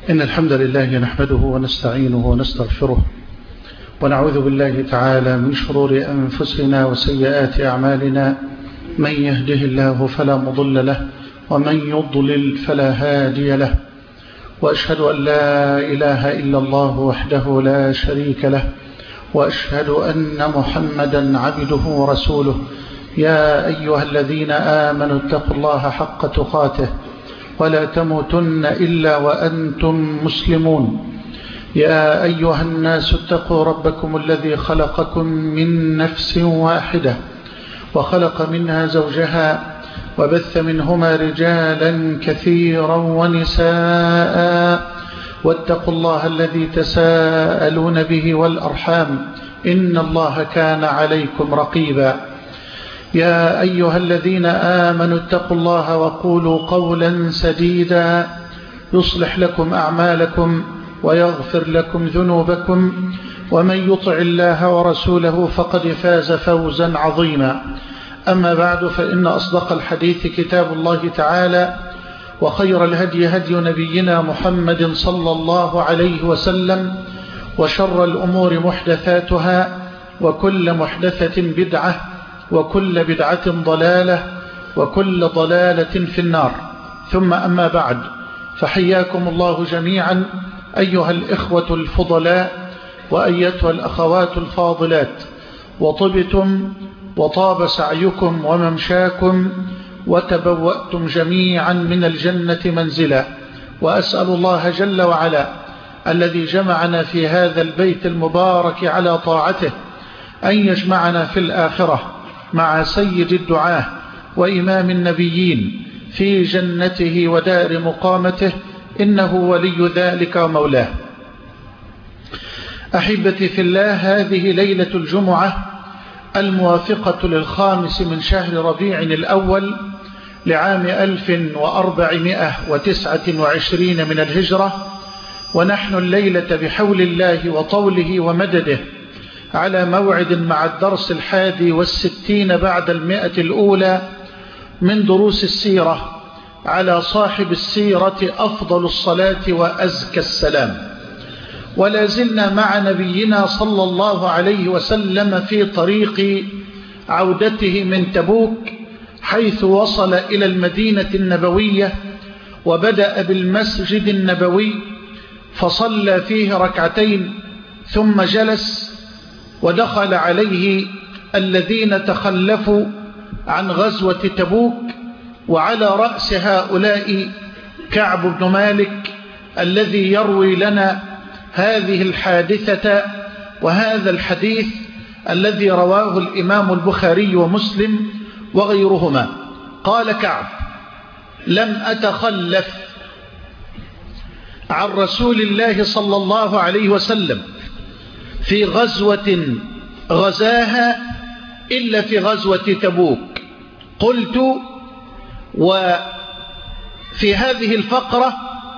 إن الحمد لله نحمده ونستعينه ونستغفره ونعوذ بالله تعالى من شرور أنفسنا وسيئات أعمالنا. من يهده الله فلا مضل له ومن يضلل فلا هادي له، وأشهد أن لا إله إلا الله وحده لا شريك له، وأشهد أن محمدا عبده ورسوله. يا أيها الذين آمنوا اتقوا الله حق تقاته ولا تموتن إلا وأنتم مسلمون. يا أيها الناس اتقوا ربكم الذي خلقكم من نفس واحدة وخلق منها زوجها وبث منهما رجالا كثيرا ونساء، واتقوا الله الذي تساءلون به والأرحام إن الله كان عليكم رقيبا. يا أيها الذين آمنوا اتقوا الله وقولوا قولا سديدا يصلح لكم أعمالكم ويغفر لكم ذنوبكم، ومن يطع الله ورسوله فقد فاز فوزا عظيما. أما بعد، فإن أصدق الحديث كتاب الله تعالى، وخير الهدي هدي نبينا محمد صلى الله عليه وسلم، وشر الأمور محدثاتها، وكل محدثة بدعة، وكل بدعة ضلالة، وكل ضلالة في النار. ثم أما بعد، فحياكم الله جميعا أيها الإخوة الفضلاء وأيتها الأخوات الفاضلات، وطبتم وطاب سعيكم وممشاكم وتبوأتم جميعا من الجنة منزلا. وأسأل الله جل وعلا الذي جمعنا في هذا البيت المبارك على طاعته أن يجمعنا في الآخرة مع سيد الدعاة وإمام النبيين في جنته ودار مقامته، إنه ولي ذلك ومولاه. أحبتي في الله، هذه ليلة الجمعة الموافقة للخامس من شهر ربيع الأول لعام 1429 من الهجرة، ونحن الليلة بحول الله وطوله ومدده على موعد مع الدرس 61 بعد 100 الأولى من دروس السيرة على صاحب السيرة أفضل الصلاة وأزكى السلام. ولا زلنا مع نبينا صلى الله عليه وسلم في طريق عودته من تبوك، حيث وصل إلى المدينة النبوية وبدأ بالمسجد النبوي فصلى فيه ركعتين، ثم جلس ودخل عليه الذين تخلفوا عن غزوة تبوك، وعلى رأس هؤلاء كعب بن مالك الذي يروي لنا هذه الحادثة وهذا الحديث الذي رواه الإمام البخاري ومسلم وغيرهما. قال كعب: لم أتخلف عن رسول الله صلى الله عليه وسلم في غزوة غزاها إلا في غزوة تبوك. قلت: وفي هذه الفقرة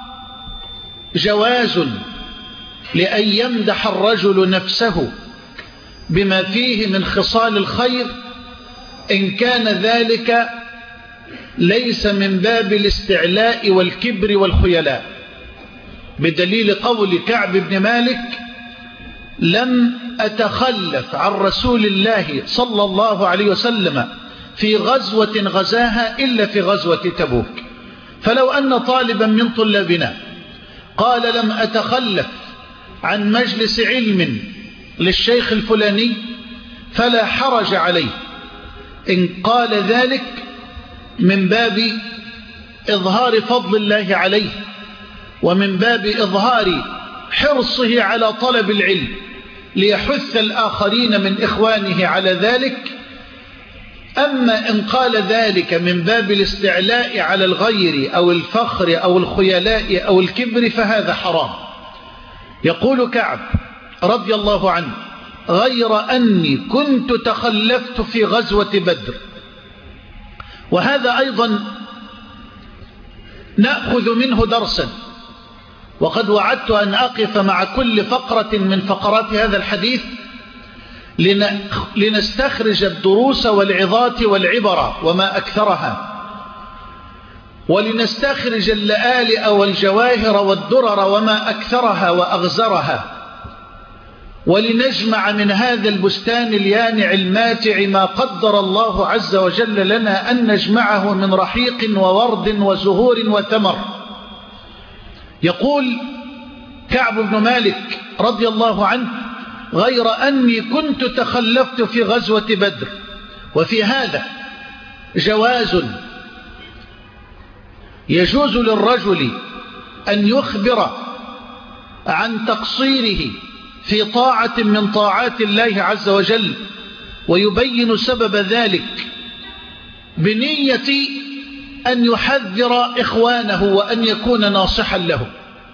جواز لأن يمدح الرجل نفسه بما فيه من خصال الخير إن كان ذلك ليس من باب الاستعلاء والكبر والخيلاء، بدليل قول كعب بن مالك: لم أتخلف عن رسول الله صلى الله عليه وسلم في غزوة غزاها إلا في غزوة تبوك. فلو أن طالبا من طلابنا قال: لم أتخلف عن مجلس علم للشيخ الفلاني، فلا حرج عليه إن قال ذلك من باب إظهار فضل الله عليه، ومن باب إظهار حرصه على طلب العلم ليحث الآخرين من إخوانه على ذلك. أما إن قال ذلك من باب الاستعلاء على الغير أو الفخر أو الخيلاء أو الكبر فهذا حرام. يقول كعب رضي الله عنه: غير أني كنت تخلفت في غزوة بدر. وهذا أيضا نأخذ منه درسا، وقد وعدت أن أقف مع كل فقرة من فقرات هذا الحديث لنستخرج الدروس والعظات والعبر وما أكثرها. ولنستخرج اللآلئ والجواهر والدرر وما أكثرها وأغزرها، ولنجمع من هذا البستان اليانع الماتع ما قدر الله عز وجل لنا أن نجمعه من رحيق وورد وزهور وثمر. يقول كعب بن مالك رضي الله عنه: غير أني كنت تخلفت في غزوة بدر. وفي هذا جواز يجوز للرجل أن يخبر عن تقصيره في طاعة من طاعات الله عز وجل ويبين سبب ذلك بنية أن يحذر إخوانه وأن يكون ناصحا له.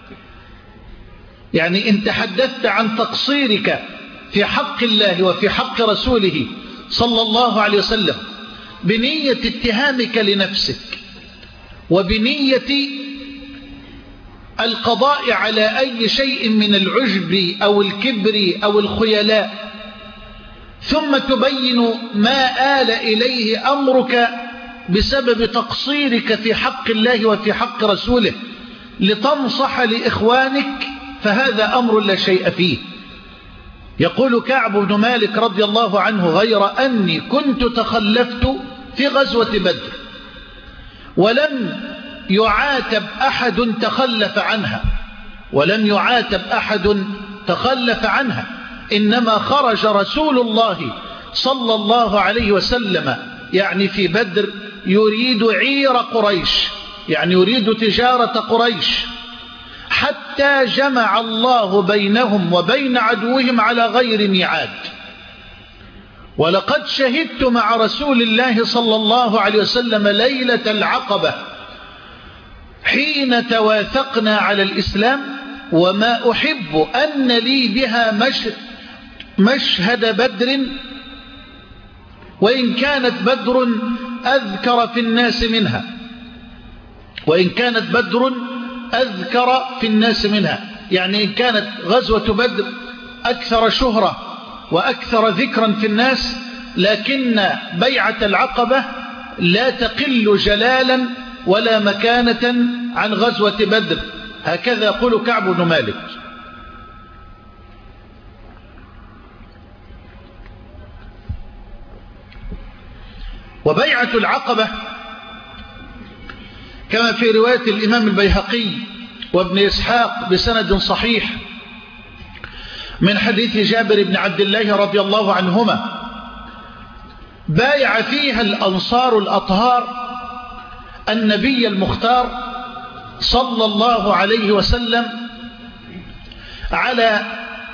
يعني إن تحدثت عن تقصيرك في حق الله وفي حق رسوله صلى الله عليه وسلم بنية اتهامك لنفسك وبنية القضاء على أي شيء من العجب أو الكبر أو الخيلاء، ثم تبين ما آل إليه أمرك بسبب تقصيرك في حق الله وفي حق رسوله لتنصح لإخوانك، فهذا أمر لا شيء فيه. يقول كعب بن مالك رضي الله عنه: غير أني كنت تخلفت في غزوة بدر، ولم يعاتب أحد تخلف عنها، ولم يعاتب أحد تخلف عنها، إنما خرج رسول الله صلى الله عليه وسلم يعني في بدر يريد عير قريش، يعني يريد تجارة قريش، حتى جمع الله بينهم وبين عدوهم على غير ميعاد. ولقد شهدت مع رسول الله صلى الله عليه وسلم ليلة العقبة حين تواثقنا على الإسلام، وما أحب أن لي بها مشهد بدر، وإن كانت بدر أذكر في الناس منها، وإن كانت بدر أذكر في الناس منها، يعني إن كانت غزوة بدر أكثر شهرة وأكثر ذكرا في الناس، لكن بيعة العقبة لا تقل جلالا ولا مكانة عن غزوة بدر. هكذا يقول كعب بن مالك. وبيعة العقبة كما في رواية الإمام البيهقي وابن إسحاق بسند صحيح من حديث جابر بن عبد الله رضي الله عنهما: بايع فيها الأنصار الأطهار النبي المختار صلى الله عليه وسلم على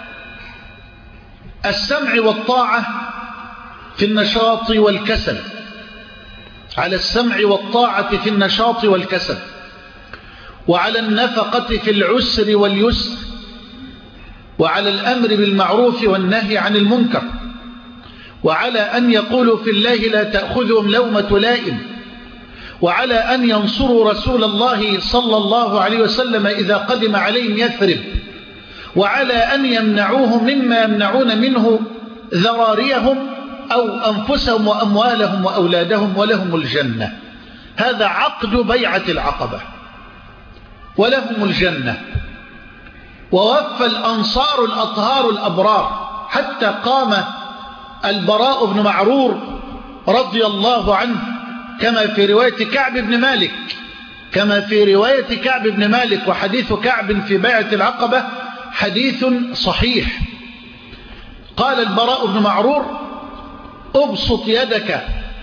السمع والطاعة في النشاط والكسل، على السمع والطاعة في النشاط والكسل، وعلى النفقة في العسر واليسر، وعلى الأمر بالمعروف والنهي عن المنكر، وعلى أن يقولوا في الله لا تأخذهم لومة لائم، وعلى أن ينصروا رسول الله صلى الله عليه وسلم إذا قدم عليهم يثرب، وعلى أن يمنعوه مما يمنعون منه ذراريهم أو أنفسهم وأموالهم وأولادهم ولهم الجنة. هذا عقد بيعة العقبة، ولهم الجنة. ووفى الأنصار الأطهار الأبرار حتى قام البراء بن معرور رضي الله عنه كما في رواية كعب بن مالك، كما في رواية كعب بن مالك. وحديث كعب في بيعة العقبة حديث صحيح. قال البراء بن معرور: أبسط يدك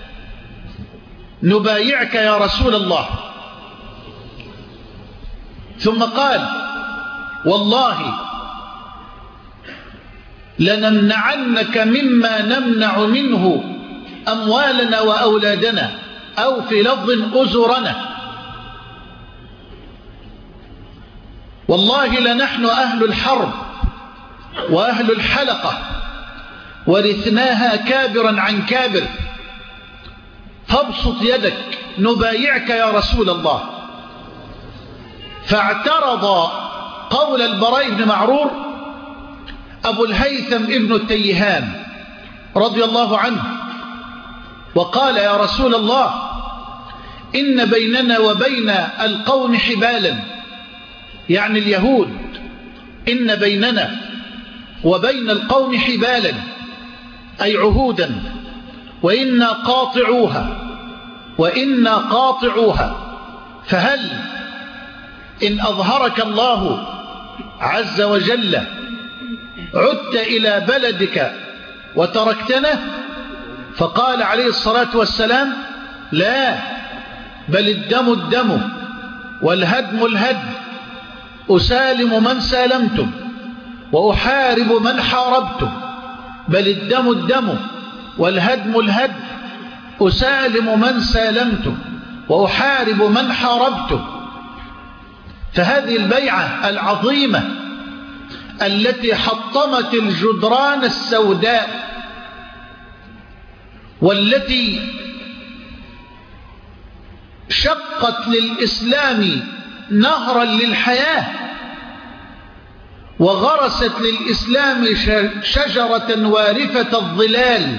نبايعك يا رسول الله. ثم قال: والله لنمنعنك مما نمنع منه أموالنا وأولادنا، أو في لفظ أزرنا. والله لنحن أهل الحرب وأهل الحلقة، ورثناها كابرا عن كابر، فابسط يدك نبايعك يا رسول الله. فاعترض قول البراء بن معرور أبو الهيثم ابن التيهان رضي الله عنه، وقال: يا رسول الله، إن بيننا وبين القوم حبالا، يعني اليهود، إن بيننا وبين القوم حبالا أي عهودا، وإنا قاطعوها فهل إن أظهرك الله عز وجل عدت إلى بلدك وتركتنا؟ فقال عليه الصلاة والسلام لا، بل الدم الدم والهدم الهدم، أسالم من سالمتم وأحارب من حاربتم، بل الدم الدم والهدم الهدم، أسالم من سالمتم وأحارب من حاربتم. فهذه البيعة العظيمة التي حطمت الجدران السوداء، والتي شقت للإسلام نهرا للحياة، وغرست للإسلام شجرة وارفة الظلال،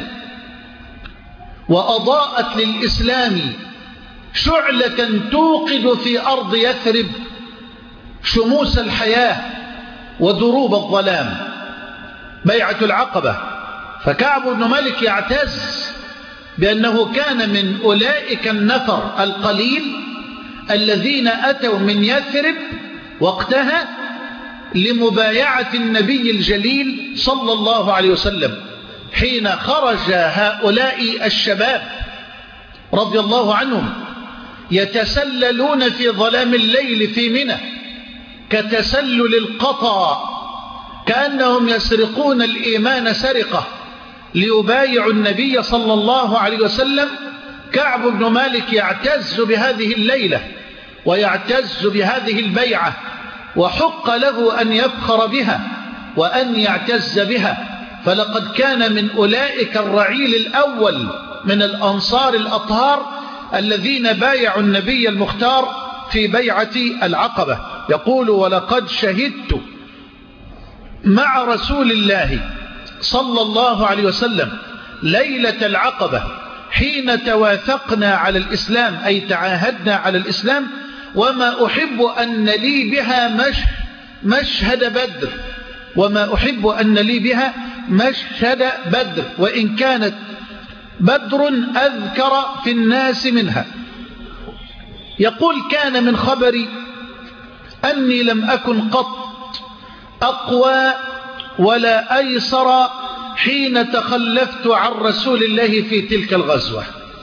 وأضاءت للإسلام شعلة توقد في أرض يثرب شموس الحياة ودروب الظلام، بيعة العقبة. فكعب بن مالك يعتز بأنه كان من أولئك النفر القليل الذين أتوا من يثرب وقتها لمبايعة النبي الجليل صلى الله عليه وسلم، حين خرج هؤلاء الشباب رضي الله عنهم يتسللون في ظلام الليل في منى كتسلل القطا، كأنهم يسرقون الإيمان سرقة ليبايعوا النبي صلى الله عليه وسلم. كعب بن مالك يعتز بهذه الليلة ويعتز بهذه البيعة، وحق له أن يفخر بها وأن يعتز بها، فلقد كان من أولئك الرعيل الأول من الأنصار الأطهار الذين بايعوا النبي المختار في بيعة العقبة. يقول ولقد شهدت مع رسول الله صلى الله عليه وسلم ليلة العقبة حين تواثقنا على الإسلام، أي تعاهدنا على الإسلام، وما أحب أن لي بها مشهد بدر، وما أحب أن لي بها مشهد بدر، وإن كانت بدر أذكر في الناس منها. يقول كان من خبري أني لم أكن قط أقوى ولا أيسر حين تخلفت عن رسول الله في تلك الغزوة.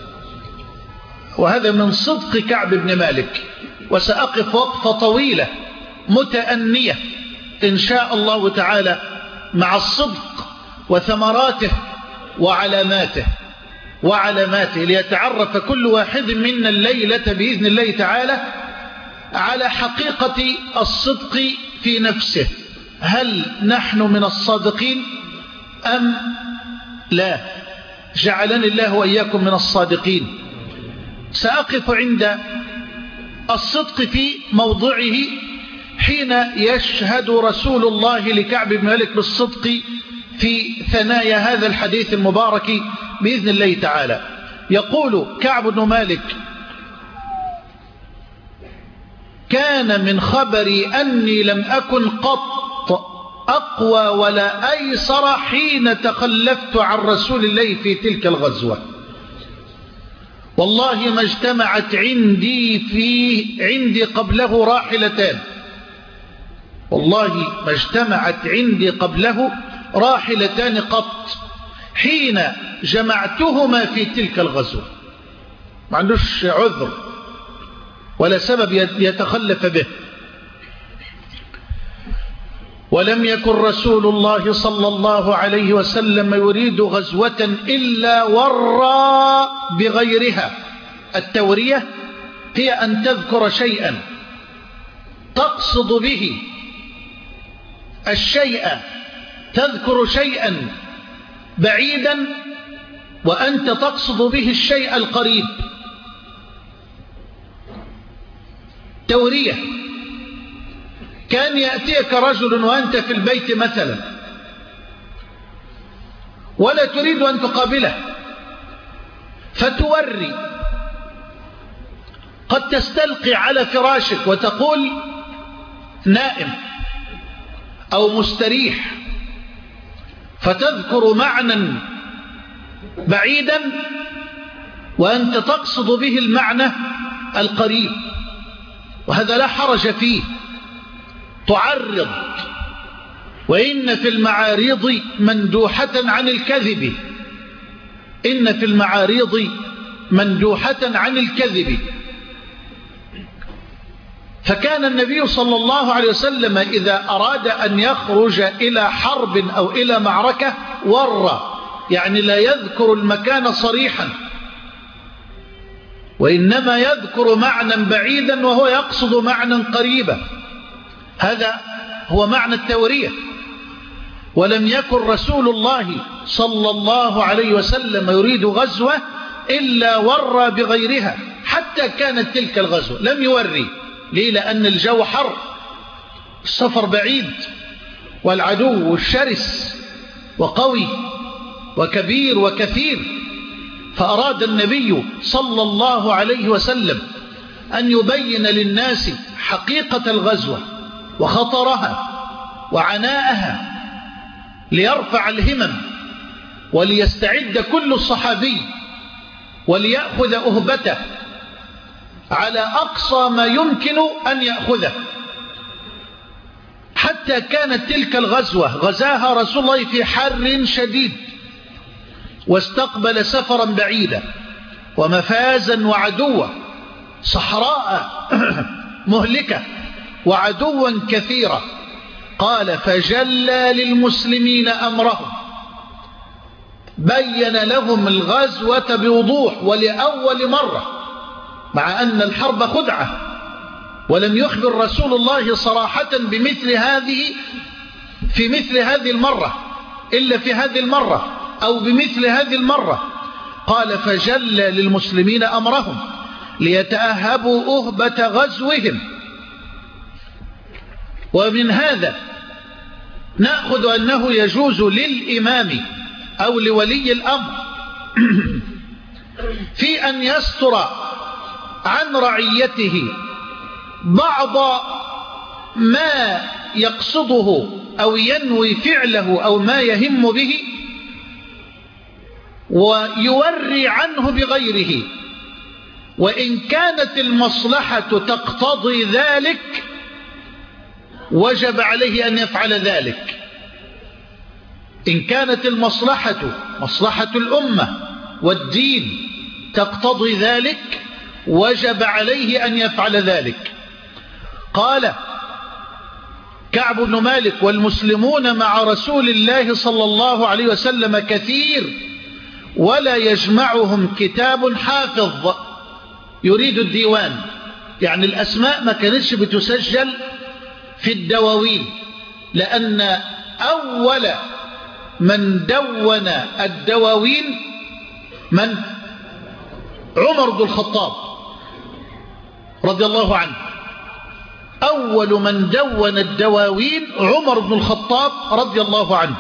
وهذا من صدق كعب بن مالك، وسأقف وقفة طويلة متأنية إن شاء الله تعالى مع الصدق وثمراته وعلاماته ليتعرف كل واحد منا الليلة بإذن الله تعالى على حقيقة الصدق في نفسه. هل نحن من الصادقين أم لا؟ جعلني الله وإياكم من الصادقين. سأقف عند الصدق في موضعه حين يشهد رسول الله لكعب بن مالك بالصدق في ثنايا هذا الحديث المبارك بإذن الله تعالى. يقول كعب بن مالك كان من خبري أني لم أكن قط أقوى ولا أيسر حين تخلفت عن رسول الله في تلك الغزوة، والله ما اجتمعت عندي قبله راحلتان، والله ما اجتمعت عندي قبله راحلتان قط حين جمعتهما في تلك الغزوة. ما عندوش عذر ولا سبب يتخلف به. ولم يكن رسول الله صلى الله عليه وسلم يريد غزوة إلا ورى بغيرها. التورية هي أن تذكر شيئا تقصد به الشيء، تذكر شيئا بعيدا وأنت تقصد به الشيء القريب. تورية. كان يأتيك رجل وأنت في البيت مثلا ولا تريد أن تقابله، فتوري قد تستلقي على فراشك وتقول نائم أو مستريح، فتذكر معنى بعيدا وأنت تقصد به المعنى القريب، وهذا لا حرج فيه. تعرض، وإن في المعارض مندوحة عن الكذب، إن في المعارض مندوحة عن الكذب. فكان النبي صلى الله عليه وسلم إذا أراد أن يخرج إلى حرب أو إلى معركة ورى، يعني لا يذكر المكان صريحا، وإنما يذكر معنى بعيدا وهو يقصد معنى قريبا. هذا هو معنى التورية. ولم يكن رسول الله صلى الله عليه وسلم يريد غزوة إلا ورى بغيرها، حتى كانت تلك الغزوة لم يوري. ليه؟ لأن الجو حر، السفر بعيد، والعدو الشرس وقوي وكبير وكثير. فأراد النبي صلى الله عليه وسلم أن يبين للناس حقيقة الغزوة وخطرها وعناءها، ليرفع الهمم، وليستعد كل صحابي وليأخذ أهبته على أقصى ما يمكن أن يأخذه. حتى كانت تلك الغزوة غزاها رسول الله في حر شديد، واستقبل سفرا بعيدا ومفازا وعدوا، صحراء مهلكة وعدوا كثيرا. قال فجلى للمسلمين أمرهم، بين لهم الغزوة بوضوح ولأول مرة، مع أن الحرب خدعة، ولم يخبر رسول الله صراحة بمثل هذه في مثل هذه المرة إلا في هذه المرة أو بمثل هذه المرة. قال فجلى للمسلمين أمرهم ليتأهبوا أهبة غزوهم. ومن هذا نأخذ أنه يجوز للإمام أو لولي الأمر في أن يستر عن رعيته بعض ما يقصده أو ينوي فعله أو ما يهم به، ويوري عنه بغيره، وإن كانت المصلحة تقتضي ذلك وجب عليه أن يفعل ذلك. إن كانت المصلحة مصلحة الأمة والدين تقتضي ذلك وجب عليه أن يفعل ذلك. قال كعب بن مالك والمسلمون مع رسول الله صلى الله عليه وسلم كثير ولا يجمعهم كتاب حافظ، يريد الديوان، يعني الأسماء ما كانتش بتسجل في الدواوين، لأن أول من دون الدواوين من؟ عمر بن الخطاب رضي الله عنه. أول من دون الدواوين عمر بن الخطاب رضي الله عنه.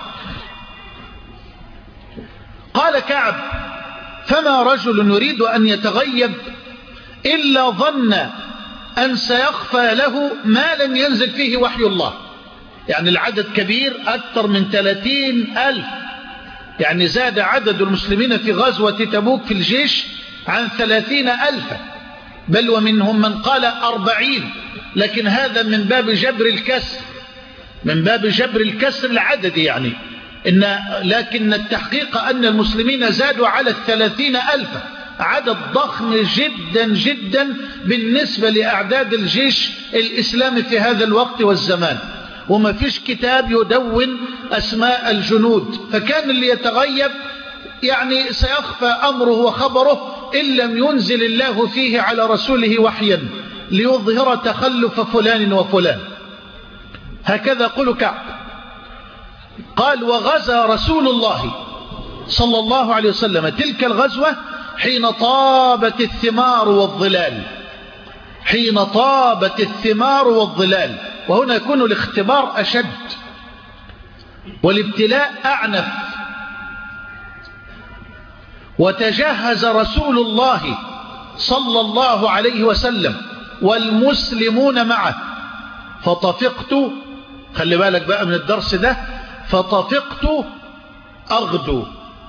قال كعب فما رجل يريد أن يتغيب إلا ظن أن سيخفى له ما لم ينزل فيه وحي الله. يعني العدد كبير، أكثر من 30,000، يعني زاد عدد المسلمين في غزوة تبوك في الجيش عن 30,000، بل ومنهم من قال 40، لكن هذا من باب جبر الكسر، من باب جبر الكسر العددي يعني. لكن التحقيق أن المسلمين زادوا على 30,000، عدد ضخم جدا جدا بالنسبة لأعداد الجيش الإسلامي في هذا الوقت والزمان، وما فيش كتاب يدون أسماء الجنود. فكان اللي يتغيب يعني سيخفى أمره وخبره إن لم ينزل الله فيه على رسوله وحيا ليظهر تخلف فلان وفلان. هكذا قال كعب. قال وغزا رسول الله صلى الله عليه وسلم تلك الغزوة حين طابت الثمار والظلال، حين طابت الثمار والظلال. وهنا يكون الاختبار أشد والابتلاء أعنف. وتجهز رسول الله صلى الله عليه وسلم والمسلمون معه، فطفقت، خلي بالك بقى من الدرس ده، فطفقت أغدو،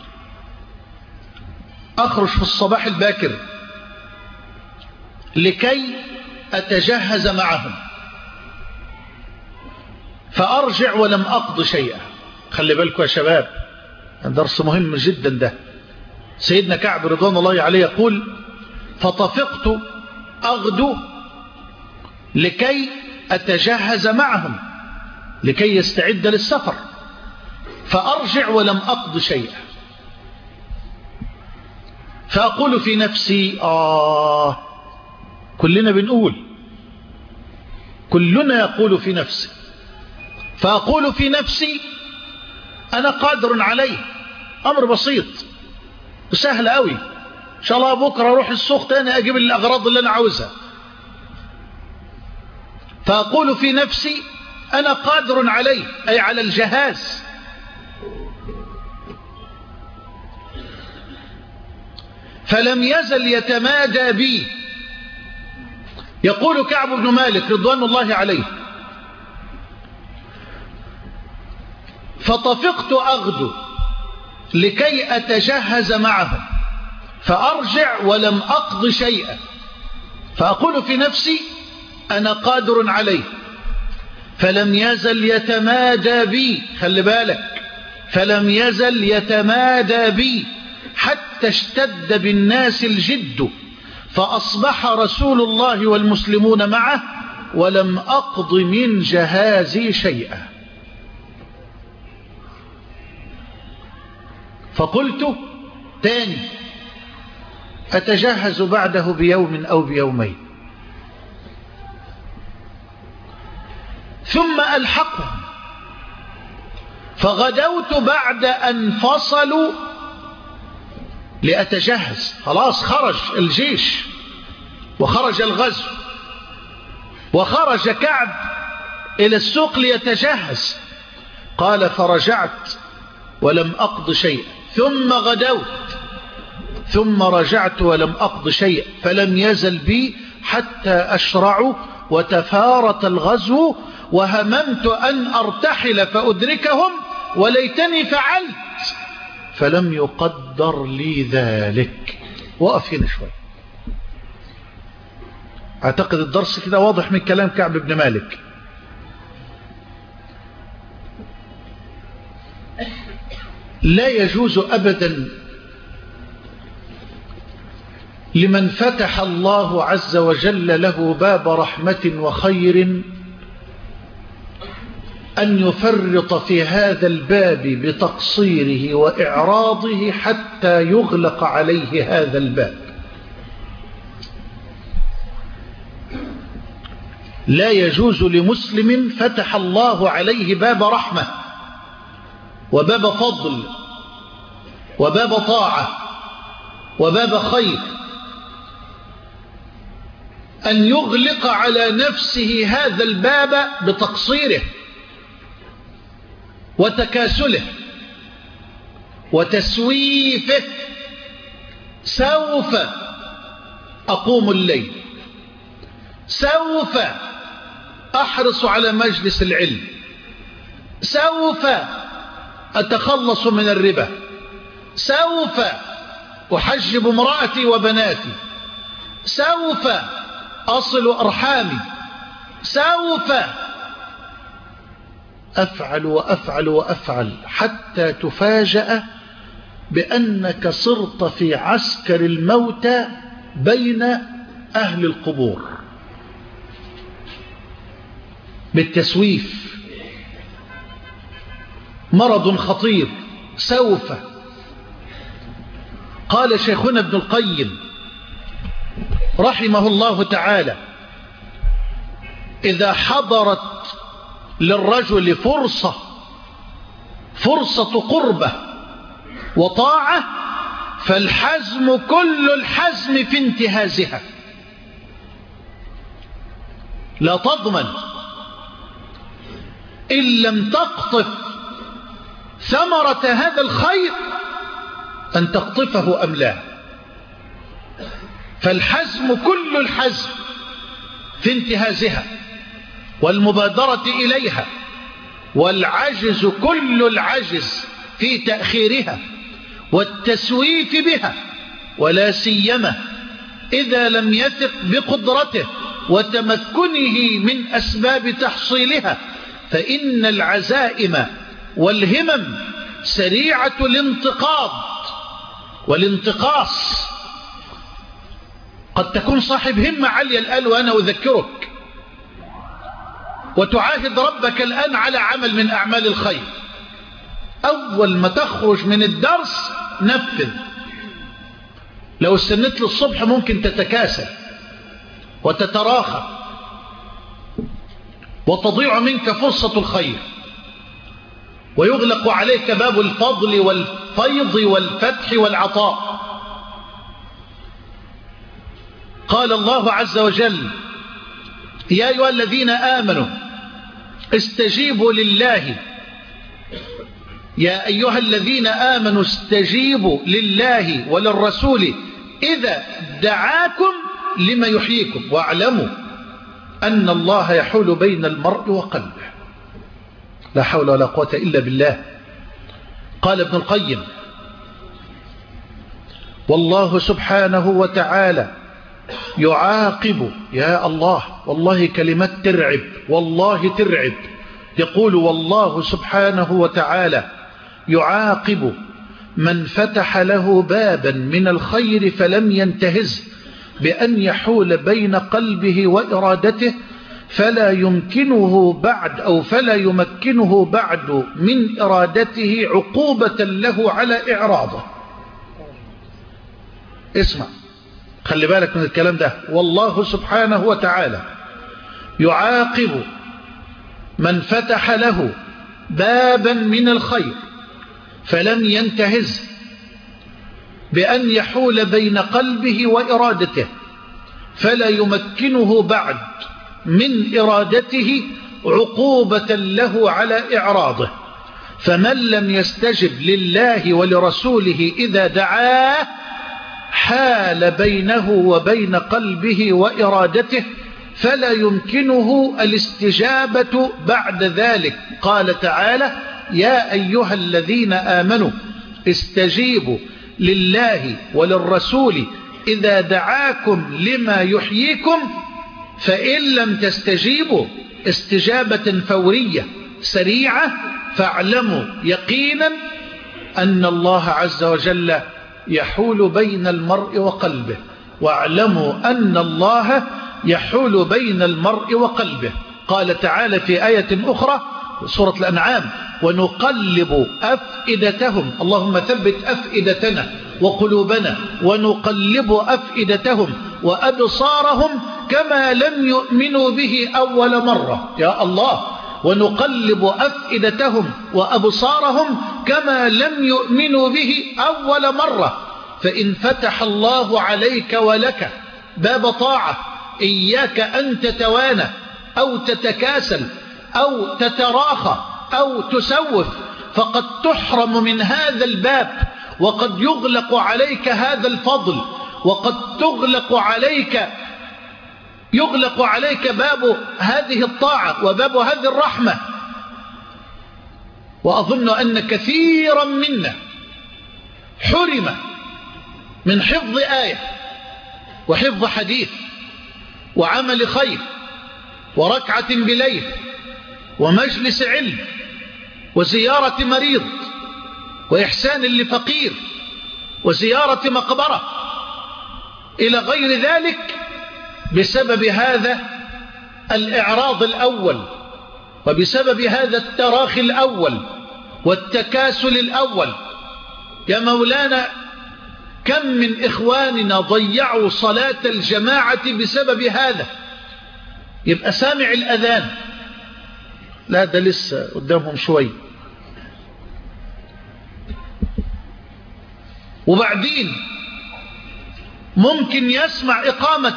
أخرج في الصباح الباكر لكي أتجهز معهم، فأرجع ولم أقض شيئا. خلي بالكم يا شباب، درس مهم جدا ده. سيدنا كعب رضوان الله عليه يقول: فطفقت أغدو لكي أتجهز معهم، لكي يستعد للسفر، فأرجع ولم أقض شيئا، فأقول في نفسي كلنا بنقول، كلنا يقول في نفسي، فأقول في نفسي أنا قادر عليه، أمر بسيط وسهل قوي، إن شاء الله بكرة أروح السوق تاني أجيب الأغراض اللي أنا عاوزها. فأقول في نفسي أنا قادر عليه، أي على الجهاز. فلم يزل يتمادى بي. يقول كعب بن مالك رضوان الله عليه: فطفقت أغدو لكي أتجهز معهم، فأرجع ولم أقض شيئا، فأقول في نفسي أنا قادر عليه. فلم يزل يتمادى بي، خلي بالك، فلم يزل يتمادى بي حتى اشتد بالناس الجد، فأصبح رسول الله والمسلمون معه ولم أقض من جهازي شيئا. فقلت تاني أتجهز بعده بيوم أو بيومين، ثم ألحقهم. فغدوت بعد أن فصلوا لأتجهز، خلاص خرج الجيش وخرج الغزو، وخرج كعب إلى السوق ليتجهز. قال: فرجعت ولم أقض شيئا، ثم غدوت، ثم رجعت ولم أقض شيئا، فلم يزل بي حتى أشرعوا وتفارت الغزو، وهممت أن أرتحل فأدركهم، وليتني فعلت، فلم يقدر لي ذلك. وقف هنا شوي. أعتقد الدرس كده واضح من كلام كعب بن مالك. لا يجوز أبدا لمن فتح الله عز وجل له باب رحمة وخير أن يفرط في هذا الباب بتقصيره وإعراضه حتى يغلق عليه هذا الباب. لا يجوز لمسلم فتح الله عليه باب رحمة وباب فضل وباب طاعة وباب خير أن يغلق على نفسه هذا الباب بتقصيره وتكاسله وتسويفه. سوف أقوم الليل، سوف أحرص على مجلس العلم، سوف أتخلص من الربا، سوف أحجب امرأتي وبناتي، سوف أصل أرحامي، سوف أفعل وأفعل وأفعل، حتى تفاجأ بأنك صرت في عسكر الموتى بين أهل القبور بالتسويف. مرض خطير. سوف. قال شيخنا ابن القيم رحمه الله تعالى: إذا حضرت للرجل فرصة قربة وطاعة فالحزم كل الحزم في انتهازها. لا تضمن إن لم تقطف ثمرة هذا الخير أن تقطفه أم لا. فالحزم كل الحزم في انتهازها والمبادرة إليها، والعجز كل العجز في تأخيرها والتسويف بها، ولا سيما إذا لم يثق بقدرته وتمكنه من أسباب تحصيلها، فإن العزائم والهمم سريعة الانتقاض والانتقاص. قد تكون صاحب همة عالية الآن وأنا أذكرك، وتعاهد ربك الآن على عمل من أعمال الخير، أول ما تخرج من الدرس نفذ. لو استنت للصبح ممكن تتكاسل وتتراخى وتضيع منك فرصة الخير، ويغلق عليك باب الفضل والفيض والفتح والعطاء. قال الله عز وجل: يا أيها الذين آمنوا استجيبوا لله، يا أيها الذين آمنوا استجيبوا لله وللرسول إذا دعاكم لما يحييكم واعلموا أن الله يحول بين المرء وقلبه. لا حول ولا قوة إلا بالله. قال ابن القيم: والله سبحانه وتعالى يعاقب، يا الله، والله كلمات ترعب، والله ترعب. يقول: والله سبحانه وتعالى يعاقب من فتح له بابا من الخير فلم ينتهز بأن يحول بين قلبه وإرادته فلا يمكنه بعد من إرادته عقوبة له على إعراضه. اسمع، خلي بالك من الكلام ده. والله سبحانه وتعالى يعاقب من فتح له بابا من الخير فلم ينتهز بأن يحول بين قلبه وإرادته فلا يمكنه بعد من إرادته عقوبة له على إعراضه. فمن لم يستجب لله ولرسوله إذا دعاه حال بينه وبين قلبه وإرادته فلا يمكنه الاستجابة بعد ذلك. قال تعالى: يا أيها الذين آمنوا استجيبوا لله وللرسول إذا دعاكم لما يحييكم، فإن لم تستجيبوا استجابة فورية سريعة فاعلموا يقينا أن الله عز وجل يحول بين المرء وقلبه. واعلموا أن الله يحول بين المرء وقلبه. قال تعالى في آية أخرى سورة الأنعام: ونقلب أفئدتهم، اللهم ثبت أفئدتنا وقلوبنا، ونقلب أفئدتهم وأبصارهم كما لم يؤمنوا به أول مرة. يا الله، ونقلب أفئدتهم وأبصارهم كما لم يؤمنوا به أول مرة. فإن فتح الله عليك ولك باب طاعة إياك أن تتوانى أو تتكاسل أو تتراخى أو تسوف، فقد تحرم من هذا الباب، وقد يغلق عليك هذا الفضل، وقد يغلق عليك باب هذه الطاعة وباب هذه الرحمة. وأظن أن كثيرا منا حرم من حفظ آية وحفظ حديث وعمل خير وركعة بليل ومجلس علم وزيارة مريض وإحسان لفقير وزيارة مقبرة إلى غير ذلك بسبب هذا الإعراض الأول، وبسبب هذا التراخي الأول والتكاسل الأول. يا مولانا، كم من إخواننا ضيعوا صلاة الجماعة بسبب هذا. يبقى سامع الأذان، لا ده لسه قدامهم شوي، وبعدين ممكن يسمع إقامة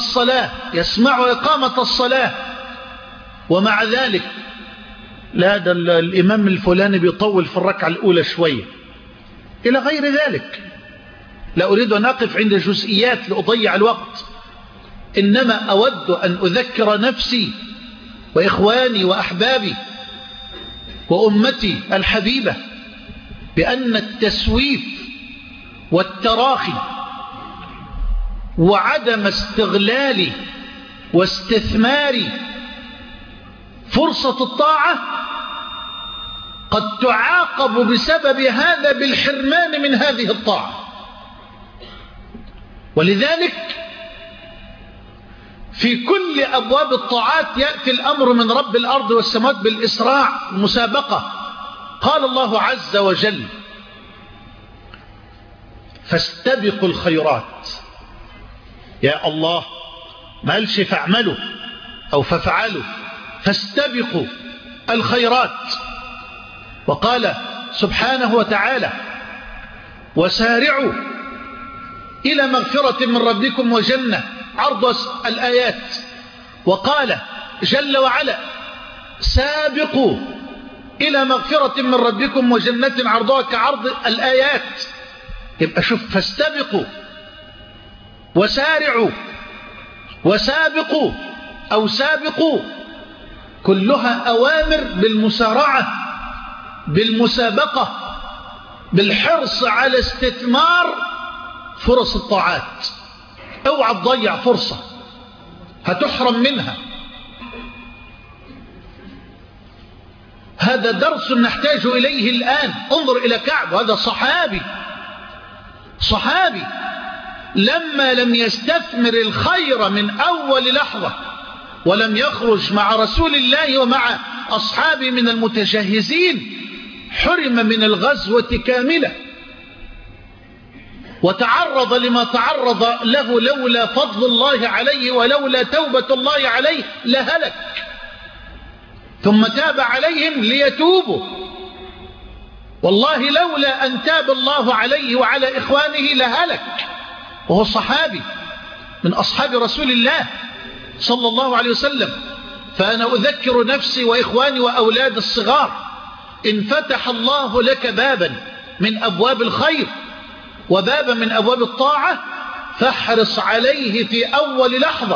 الصلاة، ومع ذلك لا ده الإمام الفلاني بيطول في الركعة الأولى شوية إلى غير ذلك. لا أريد أن أقف عند جزئيات لأضيع الوقت، إنما أود أن أذكر نفسي وإخواني وأحبابي وأمتي الحبيبة بأن التسويف والتراخي وعدم استغلال واستثمار فرصة الطاعة قد تعاقب بسبب هذا بالحرمان من هذه الطاعة. ولذلك في كل أبواب الطاعات يأتي الأمر من رب الأرض والسماوات بالإسراع المسابقة. قال الله عز وجل: فاستبقوا الخيرات. يا الله، ما قالش فاعملوا أو فافعلوا، فاستبقوا الخيرات. وقال سبحانه وتعالى: وسارعوا إلى مغفرة من ربكم وجنة عرض الآيات. وقال جل وعلا: سابقوا إلى مغفرة من ربكم وجنة عرضها كعرض الآيات. يبقى شوف، فاستبقوا وسارعوا وسابقوا أو سابقوا، كلها أوامر بالمسارعة، بالمسابقة، بالحرص على استثمار فرص الطاعات. اوعى تضيع فرصة هتحرم منها. هذا درس نحتاج إليه الآن. انظر إلى كعب، هذا صحابي لما لم يستثمر الخير من أول لحظة ولم يخرج مع رسول الله ومع أصحابه من المتجهزين، حرم من الغزوة كاملة، وتعرض لما تعرض له لولا فضل الله عليه ولولا توبة الله عليه لهلك. ثم تاب عليهم ليتوبوا، والله لولا أن تاب الله عليه وعلى إخوانه لهلك، وهو صحابي من أصحاب رسول الله صلى الله عليه وسلم. فأنا أذكر نفسي وإخواني وأولاد الصغار: إن فتح الله لك بابا من أبواب الخير وبابا من أبواب الطاعة فاحرص عليه في أول لحظة.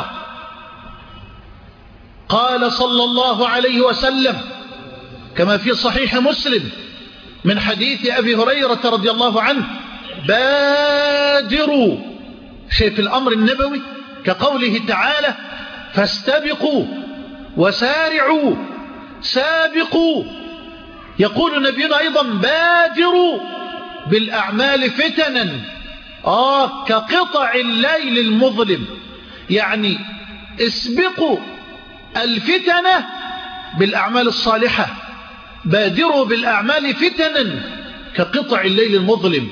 قال صلى الله عليه وسلم كما في صحيح مسلم من حديث أبي هريرة رضي الله عنه: بادروا. شايف الأمر النبوي كقوله تعالى: فاستبقوا وسارعوا سابقوا. يقول نبينا أيضا: بادروا بالأعمال فتنا، كقطع الليل المظلم. يعني اسبقوا الفتنة بالأعمال الصالحة، بادروا بالأعمال فتنا كقطع الليل المظلم.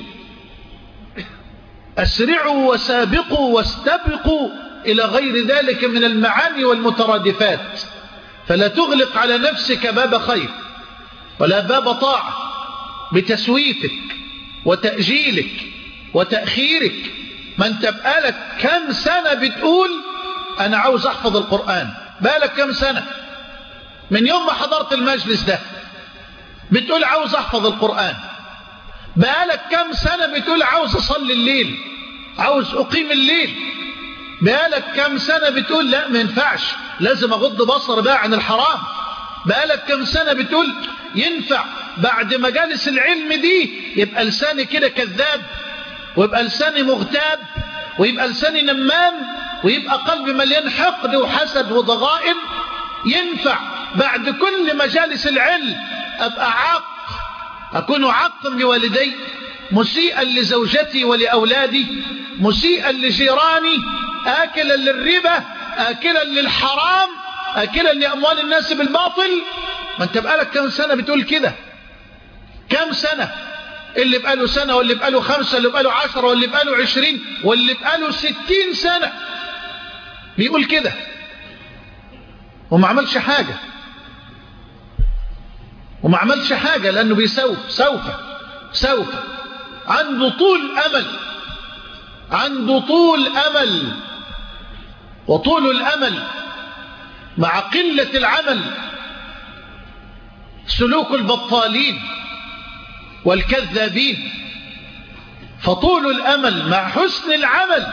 أسرعوا وسابقوا واستبقوا إلى غير ذلك من المعاني والمترادفات. فلا تغلق على نفسك باب خير ولا باب طاعة بتسويفك وتأجيلك وتأخيرك. ما انت بقالك كم سنة بتقول أنا عاوز أحفظ القرآن، بقالك كم سنة من يوم ما حضرت المجلس ده بتقول عاوز أحفظ القرآن، بقالك كم سنة بتقول عاوز أصلي الليل، عاوز أقيم الليل، بقالك كم سنة بتقول لا ما ينفعش لازم أغض بصر بقى عن الحرام، بقالك كم سنة بتقول ينفع بعد مجالس العلم دي يبقى لساني كده كذاب، ويبقى لساني مغتاب، ويبقى لساني نمام، ويبقى قلبي مليان حقد وحسد وضغائن. ينفع بعد كل مجالس العلم أبقى عاق، أكون عاقا لوالدي، مسيئا لزوجتي ولأولادي، مسيئا لجيراني، آكلا للربا، آكلا للحرام، آكلا لأموال الناس بالباطل. ما انت بقالك كم سنة بتقول كده؟ كم سنة؟ اللي بقاله سنة واللي بقاله 5 واللي بقاله 10 واللي بقاله 20 واللي بقاله 60 سنة بيقول كده وما عملش حاجة، وما عملش حاجة لأنه سوف عنده طول أمل، وطول الأمل مع قلة العمل سلوك البطالين والكذابين. فطول الأمل مع حسن العمل.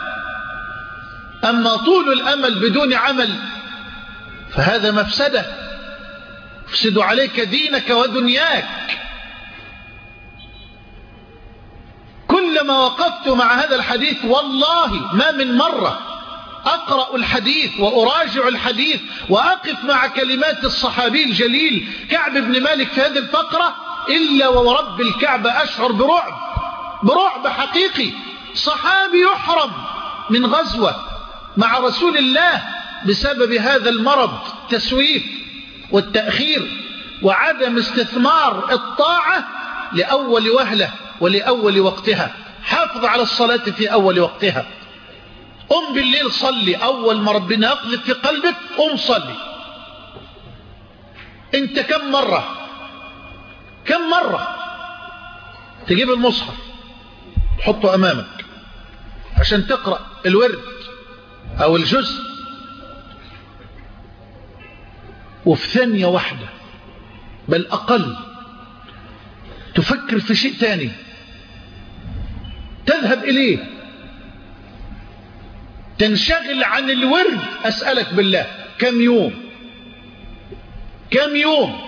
أما طول الأمل بدون عمل فهذا مفسدة، يفسد عليك دينك ودنياك. كلما وقفت مع هذا الحديث والله ما من مرة أقرأ الحديث وأراجع الحديث وأقف مع كلمات الصحابي الجليل كعب بن مالك في هذه الفقرة إلا ورب الكعبة أشعر برعب حقيقي. صحابي يحرم من غزوة مع رسول الله بسبب هذا المرض، التسويف والتأخير وعدم استثمار الطاعة لأول وهلة ولأول وقتها. حافظ على الصلاة في أول وقتها. قم بالليل صلي، أول ما ربنا يقذف في قلبك قم صلي. انت كم مرة تجيب المصحف تحطه أمامك عشان تقرأ الورد أو الجزء، وفي ثانية واحدة بل أقل تفكر في شيء تاني تذهب إليه، تنشغل عن الورد. أسألك بالله كم يوم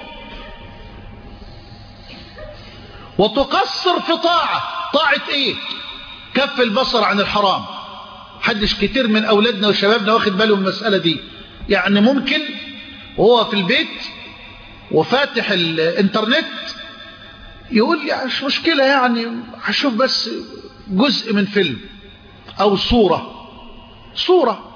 وتقصر في طاعة ايه؟ كف البصر عن الحرام. حدش كتير من أولادنا وشبابنا واخد باله من المسألة دي. يعني ممكن وهو في البيت وفاتح الانترنت يقول لي مش مشكلة، يعني هشوف بس جزء من فيلم أو صورة،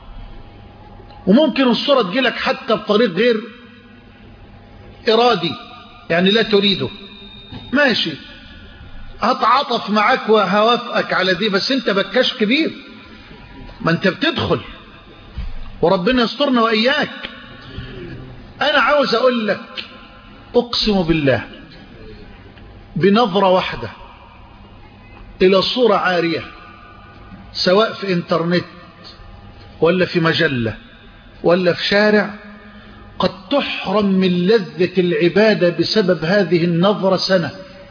وممكن الصورة تجيلك حتى بطريق غير إرادي، يعني لا تريده. ماشي، هتعاطف معاك وهوافقك على دي، بس انت بكاش كبير، ما انت بتدخل وربنا يسترنا وإياك. أنا عاوز أقول لك أقسم بالله بنظرة واحدة إلى صورة عارية سواء في إنترنت ولا في مجلة ولا في شارع قد تحرم من لذة العبادة بسبب هذه النظرة سنة.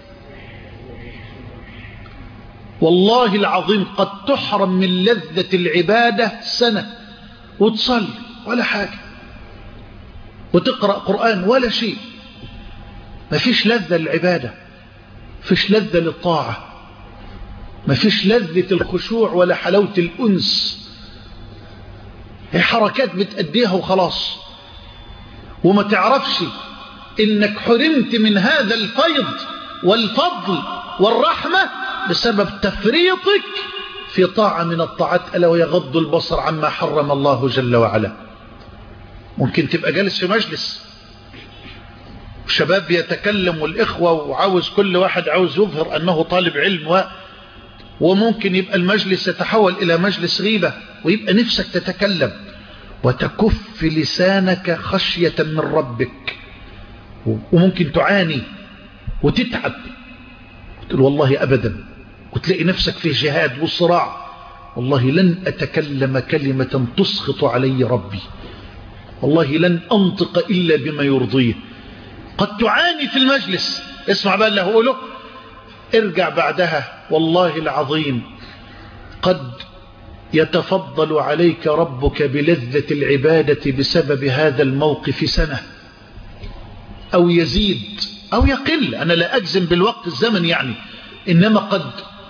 والله العظيم قد تحرم من لذة العبادة سنة، وتصلي ولا حاجة وتقرأ قرآن ولا شيء. ما فيش لذة للعبادة، فيش لذة للطاعة، ما فيش لذة الخشوع ولا حلاوة الأنس. هي حركات بتأديها وخلاص، وما تعرفش إنك حرمت من هذا الفيض والفضل والرحمة بسبب تفريطك في طاعة من الطاعات، ألا ويغض البصر عما حرم الله جل وعلا. ممكن تبقى جالس في مجلس شباب يتكلم والإخوة وعاوز كل واحد عاوز يظهر أنه طالب علم، وممكن يبقى المجلس يتحول إلى مجلس غيبة، ويبقى نفسك تتكلم وتكف لسانك خشية من ربك، وممكن تعاني وتتعب وتقول والله أبدا، وتلاقي نفسك في جهاد وصراع. والله لن أتكلم كلمة تسخط علي ربي، والله لن أنطق إلا بما يرضيه. قد تعاني في المجلس، اسمع بقى اللي هقوله، ارجع بعدها والله العظيم قد يتفضل عليك ربك بلذة العبادة بسبب هذا الموقف سنة، أو يزيد أو يقل. أنا لا أجزم بالوقت الزمن يعني، إنما قد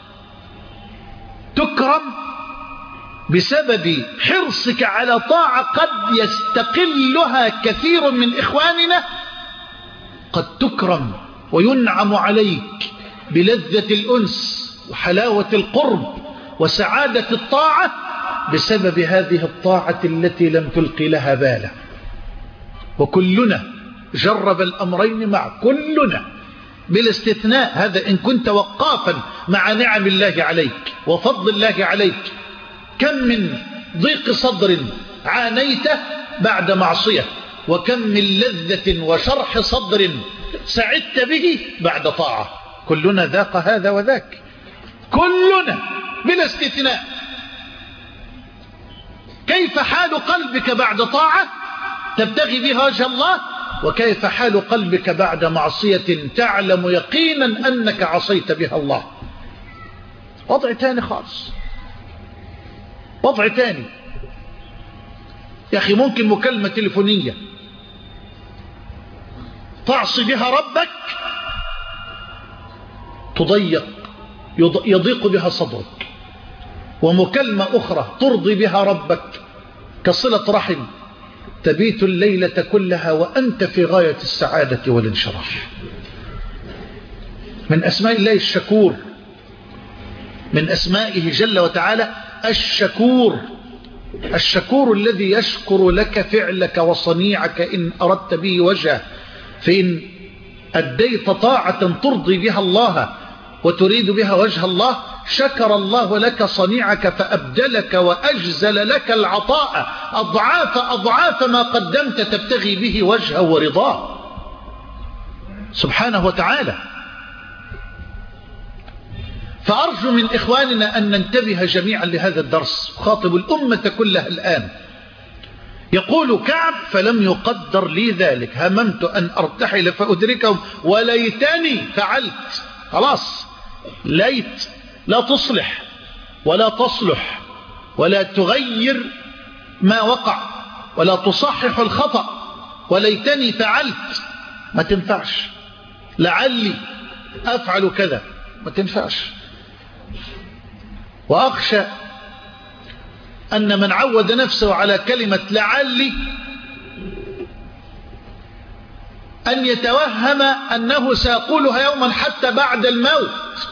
تكرم بسبب حرصك على طاعة قد يستقلها كثير من إخواننا. قد تكرم وينعم عليك بلذة الأنس وحلاوة القرب وسعادة الطاعة بسبب هذه الطاعة التي لم تلقي لها بالا. وكلنا جرب الأمرين مع كلنا بلا استثناء. هذا إن كنت وقافا مع نعم الله عليك وفضل الله عليك. كم من ضيق صدر عانيته بعد معصية، وكم من لذة وشرح صدر سعدت به بعد طاعة. كلنا ذاق هذا وذاك، كلنا بلا استثناء. كيف حال قلبك بعد طاعة تبتغي بها وجه الله، وكيف حال قلبك بعد معصية تعلم يقينا أنك عصيت بها الله. وضع تاني خالص، وضع تاني. يا أخي ممكن مكالمة تليفونية تعصي بها ربك يضيق بها صدرك، ومكالمة أخرى ترضي بها ربك كصلة رحم تبيت الليلة كلها وأنت في غاية السعادة والانشراح. من أسماء الله الشكور، من أسمائه جل وتعالى الشكور، الشكور الذي يشكر لك فعلك وصنيعك إن أردت به وجهه، فإن أديت طاعة ترضي بها الله وتريد بها وجه الله شكر الله لك صنيعك فأبدلك وأجزل لك العطاء أضعاف أضعاف ما قدمت تبتغي به وجهه ورضاه سبحانه وتعالى. فأرجو من إخواننا أن ننتبه جميعا لهذا الدرس، خاطب الأمة كلها الآن. يقول كعب: فلم يقدر لي ذلك، هممت أن أرتحل فأدركهم وليتني فعلت. خلاص، ليت لا تصلح ولا تصلح ولا تغير ما وقع ولا تصحح الخطأ. وليتني فعلت ما تنفعش، لعلي أفعل كذا ما تنفعش. وأخشى أن من عود نفسه على كلمة لعلي أن يتوهم أنه سيقولها يوما حتى بعد الموت،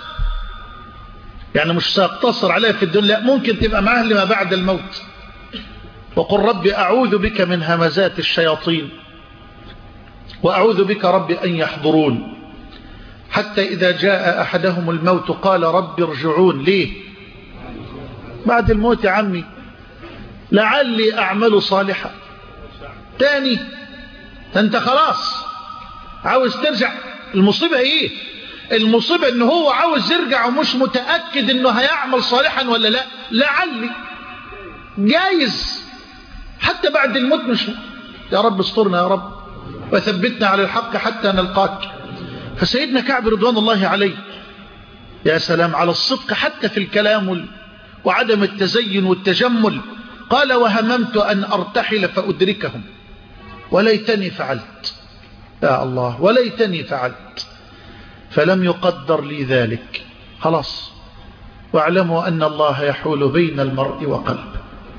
يعني مش سيقتصر عليها في الدنيا، ممكن تبقى معاه لما بعد الموت. وقل رب أعوذ بك من همزات الشياطين وأعوذ بك رب أن يحضرون، حتى إذا جاء أحدهم الموت قال رب ارجعون. ليه بعد الموت يا عمي؟ لعلي أعمل صالحا. تاني أنت خلاص عاوز ترجع. المصيبة إيه؟ المصيبة إنه هو عاوز يرجع ومش متأكد إنه هيعمل صالحا ولا لا. لعلي جايز حتى بعد الموت مش. يا رب استرنا يا رب وثبتنا على الحق حتى نلقاك. فسيدنا كعب رضوان الله عليه يا سلام على الصدق حتى في الكلام وعدم التزين والتجمل. قال: وهممت أن أرتحل فأدركهم وليتني فعلت. يا الله، وليتني فعلت، فلم يقدر لي ذلك. خلاص، واعلموا أن الله يحول بين المرء وقلبه،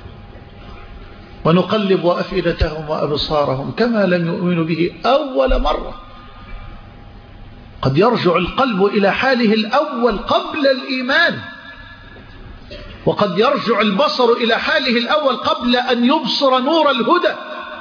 ونقلب أفئدتهم وأبصارهم كما لم يؤمنوا به أول مرة. قد يرجع القلب إلى حاله الأول قبل الإيمان، وقد يرجع البصر إلى حاله الأول قبل أن يبصر نور الهدى.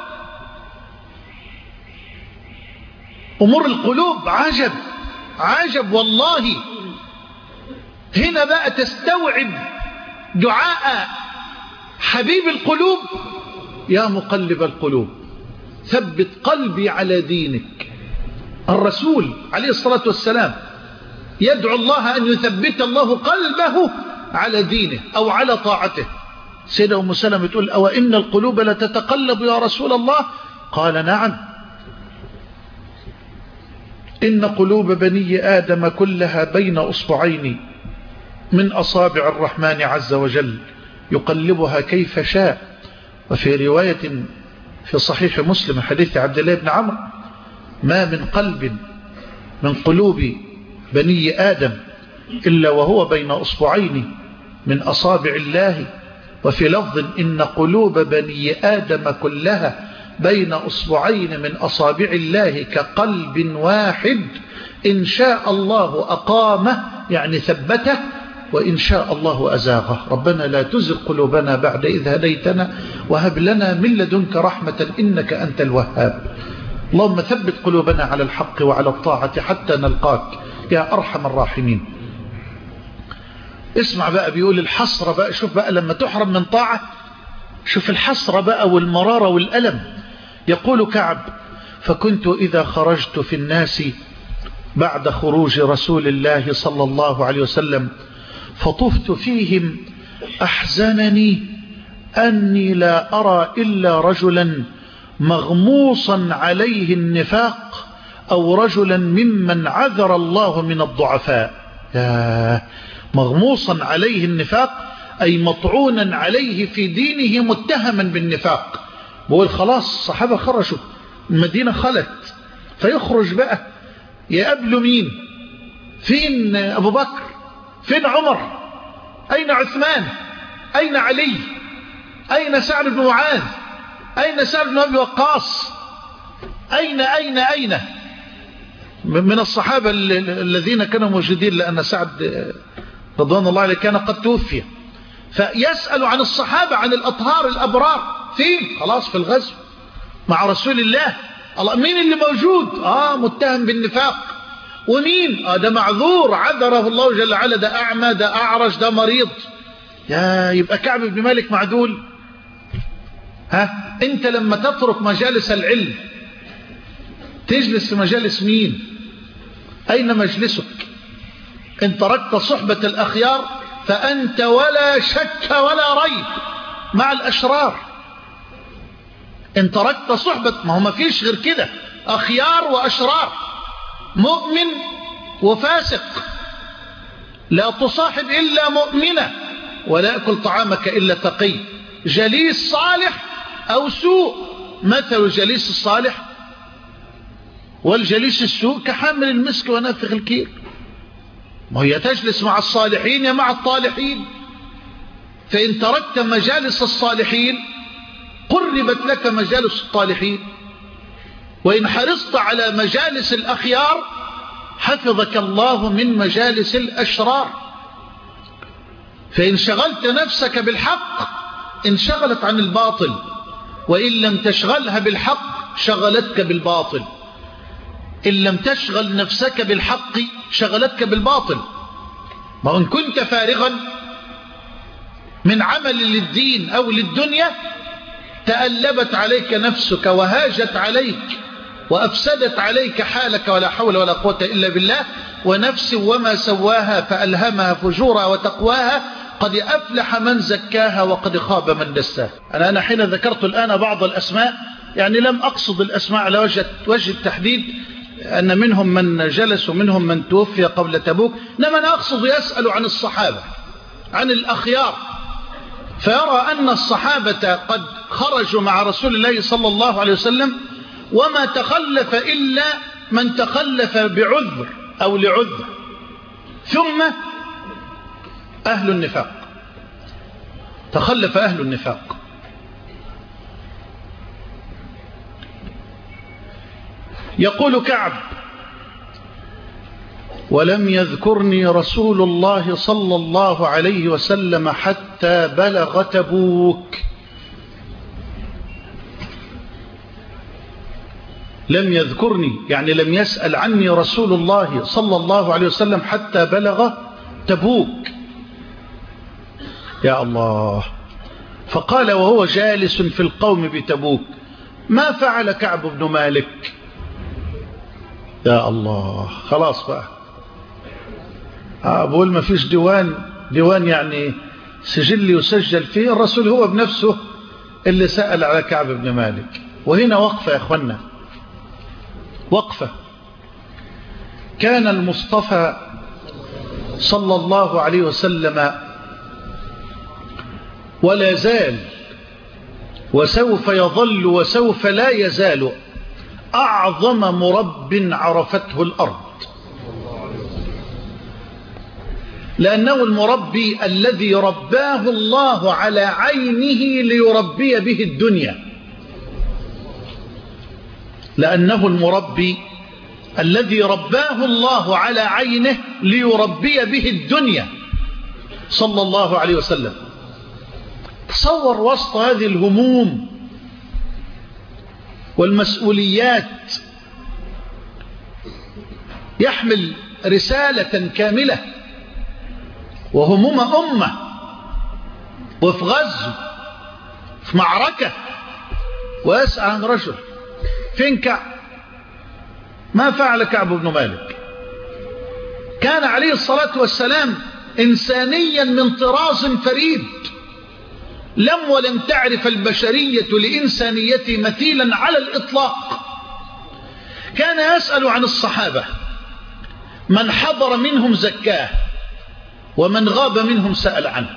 أمور القلوب عجب عجب والله. هنا بقى تستوعب دعاء حبيب القلوب: يا مقلب القلوب ثبت قلبي على دينك. الرسول عليه الصلاة والسلام يدعو الله أن يثبت الله قلبه على دينه أو على طاعته. سيدة أم سلمة تقول: أو إن القلوب لتتقلب يا رسول الله؟ قال: نعم، إن قلوب بني آدم كلها بين أصبعين من أصابع الرحمن عز وجل يقلبها كيف شاء. وفي رواية في صحيح مسلم حديث عبد الله بن عمرو: ما من قلب من قلوب بني آدم إلا وهو بين أصبعين من أصابع الله. وفي لفظ: إن قلوب بني آدم كلها بين أصبعين من أصابع الله كقلب واحد، إن شاء الله أقامه يعني ثبته، وإن شاء الله أزاغه. ربنا لا تزغ قلوبنا بعد إذ هديتنا وهب لنا من لدنك رحمة إنك أنت الوهاب. اللهم ثبت قلوبنا على الحق وعلى الطاعة حتى نلقاك يا أرحم الراحمين. اسمع بقى، بيقول الحسرة بقى. شوف بقى لما تحرم من طاعة، شوف الحسرة بقى والمرارة والألم. يقول كعب: فكنت إذا خرجت في الناس بعد خروج رسول الله صلى الله عليه وسلم فطفت فيهم أحزنني أني لا أرى إلا رجلا مغموصا عليه النفاق أو رجلا ممن عذر الله من الضعفاء. مغموصا عليه النفاق أي مطعونا عليه في دينه متهما بالنفاق. بقول خلاص الصحابة خرجوا، المدينة خلت، فيخرج بقى يقابلوا مين؟ فين أبو بكر؟ فين عمر؟ أين عثمان؟ أين علي؟ أين سعد بن معاذ؟ أين سعد بن أبي وقاص؟ أين من الصحابة الذين كانوا موجودين، لأن سعد رضوان الله عليه كان قد توفي. فيسأل عن الصحابة، عن الأطهار الأبرار، فين؟ خلاص في الغزو مع رسول الله. الله مين اللي موجود؟ متهم بالنفاق. ومين؟ ده معذور عذره الله جل وعلا، ده أعمى، ده أعرج، ده مريض. يبقى كعب بن مالك معدول؟ أنت لما تترك مجالس العلم تجلس في مجالس مين؟ أين مجلسك؟ إن تركت صحبة الأخيار فأنت ولا شك ولا ريب مع الأشرار. إن تركت صحبة، ما هو ما فيش غير كده، أخيار وأشرار، مؤمن وفاسق. لا تصاحب إلا مؤمنة، ولا يأكل طعامك إلا تقي. جليس صالح أو سوء، مثل جليس الصالح والجليس السوء كحامل المسك ونافخ الكير. ما هي تجلس مع الصالحين يا مع الطالحين. فإن تركت مجالس الصالحين قربت لك مجالس الطالحين، وإن حرصت على مجالس الأخيار حفظك الله من مجالس الأشرار. فإن شغلت نفسك بالحق انشغلت عن الباطل، وإن لم تشغلها بالحق شغلتك بالباطل. إن لم تشغل نفسك بالحق شغلتك بالباطل. ما إن كنت فارغا من عمل للدين أو للدنيا تألبت عليك نفسك وهاجت عليك وأفسدت عليك حالك، ولا حول ولا قوة إلا بالله. ونفس وما سواها فألهمها فجورها وتقواها، قد أفلح من زكاها وقد خاب من دساها. أنا حين ذكرت الآن بعض الأسماء يعني لم أقصد الأسماء على وجه التحديد، أن منهم من جلس ومنهم من توفي قبل تبوك، إنما أنا أقصد يسأل عن الصحابة، عن الأخيار، فيرى أن الصحابة قد خرجوا مع رسول الله صلى الله عليه وسلم، وما تخلف إلا من تخلف بعذر أو لعذر. ثم أهل النفاق، تخلف أهل النفاق. يقول كعب: ولم يذكرني رسول الله صلى الله عليه وسلم حتى بلغ تبوك. لم يذكرني يعني لم يسأل عني رسول الله صلى الله عليه وسلم حتى بلغ تبوك. يا الله. فقال وهو جالس في القوم بتبوك: ما فعل كعب بن مالك؟ يا الله. خلاص بقى بقول ما فيش ديوان يعني سجل يسجل فيه. الرسول هو بنفسه اللي سأل على كعب بن مالك. وهنا وقفة يا أخوانا، وقفة. كان المصطفى صلى الله عليه وسلم ولا زال وسوف يظل وسوف لا يزال أعظم مرب عرفته الأرض، لأنه المربي الذي رباه الله على عينه ليربي به الدنيا. لأنه المربي الذي رباه الله على عينه ليربي به الدنيا صلى الله عليه وسلم. تصور وسط هذه الهموم والمسؤوليات يحمل رسالة كاملة وهموم أمة، وفي غزو في معركة، ويسأل عن رجل. فين كعب؟ ما فعل كعب بن مالك؟ كان عليه الصلاة والسلام إنسانيا من طراز فريد، ولم تعرف البشرية لإنسانيته مثيلا على الإطلاق. كان يسأل عن الصحابة، من حضر منهم زكاه، ومن غاب منهم سأل عنه.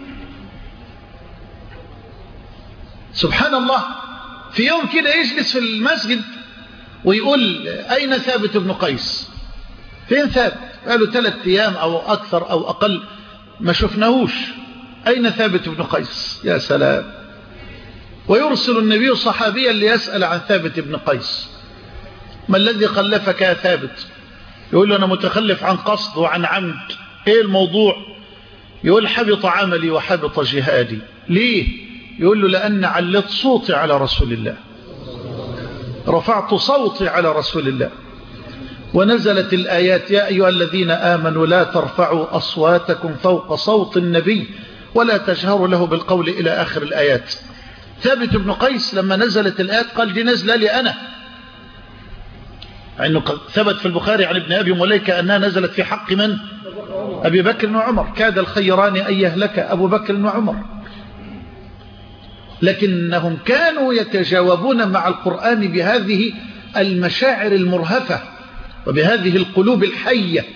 سبحان الله، في يوم كده يجلس في المسجد ويقول أين ثابت بن قيس؟ فين ثابت؟ قالوا 3 أيام أو أكثر أو أقل ما شفناهوش. أين ثابت بن قيس؟ يا سلام. ويرسل النبي صحابيا ليسأل عن ثابت بن قيس. ما الذي خلفك يا ثابت؟ يقول له أنا متخلف عن قصد وعن عمد. إيه الموضوع؟ يقول حبط عملي وحبط جهادي. ليه؟ يقول له لأن علت صوتي على رسول الله، رفعت صوتي على رسول الله، ونزلت الآيات يا أيها الذين آمنوا لا ترفعوا أصواتكم فوق صوت النبي ولا تجهروا له بالقول إلى آخر الآيات. ثابت بن قيس لما نزلت الآيات قال دي نزلة لي أنا، إنه ثبت في البخاري عن ابن أبي مليكة أنها نزلت في حق من؟ أبي بكر وعمر. كاد الخيران أن يهلك أبو بكر وعمر. لكنهم كانوا يتجاوبون مع القرآن بهذه المشاعر المرهفة وبهذه القلوب الحية.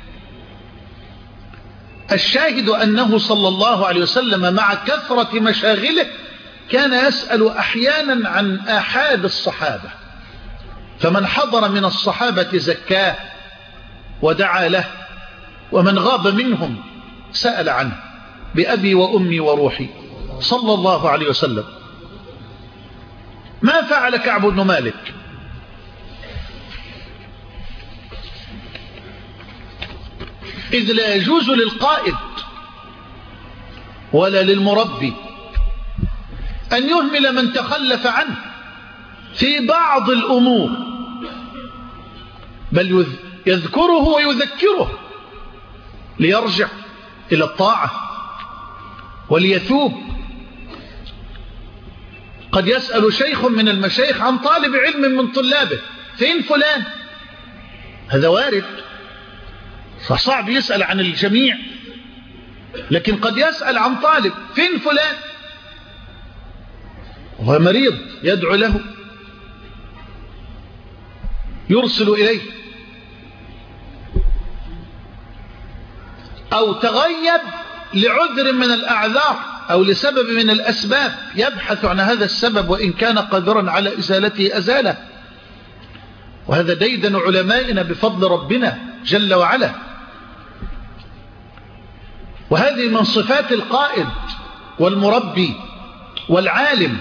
الشاهد أنه صلى الله عليه وسلم مع كثرة مشاغله كان يسأل أحيانا عن آحاد الصحابة، فمن حضر من الصحابة زكاه ودعا له، ومن غاب منهم سأل عنه بأبي وأمي وروحي صلى الله عليه وسلم. ما فعل كعب بن مالك؟ إذ لا يجوز للقائد ولا للمربي أن يهمل من تخلف عنه في بعض الأمور، بل يذكره ويذكره ليرجع إلى الطاعة وليتوب. قد يسأل شيخ من المشايخ عن طالب علم من طلابه فين فلان؟ هذا وارد، فصعب يسأل عن الجميع، لكن قد يسأل عن طالب فين فلان؟ وهو مريض يدعو له، يرسل إليه. أو تغيب لعذر من الأعذار أو لسبب من الأسباب، يبحث عن هذا السبب وإن كان قادرا على إزالته أزاله. وهذا ديدن علمائنا بفضل ربنا جل وعلا. وهذه من صفات القائد والمربي والعالم.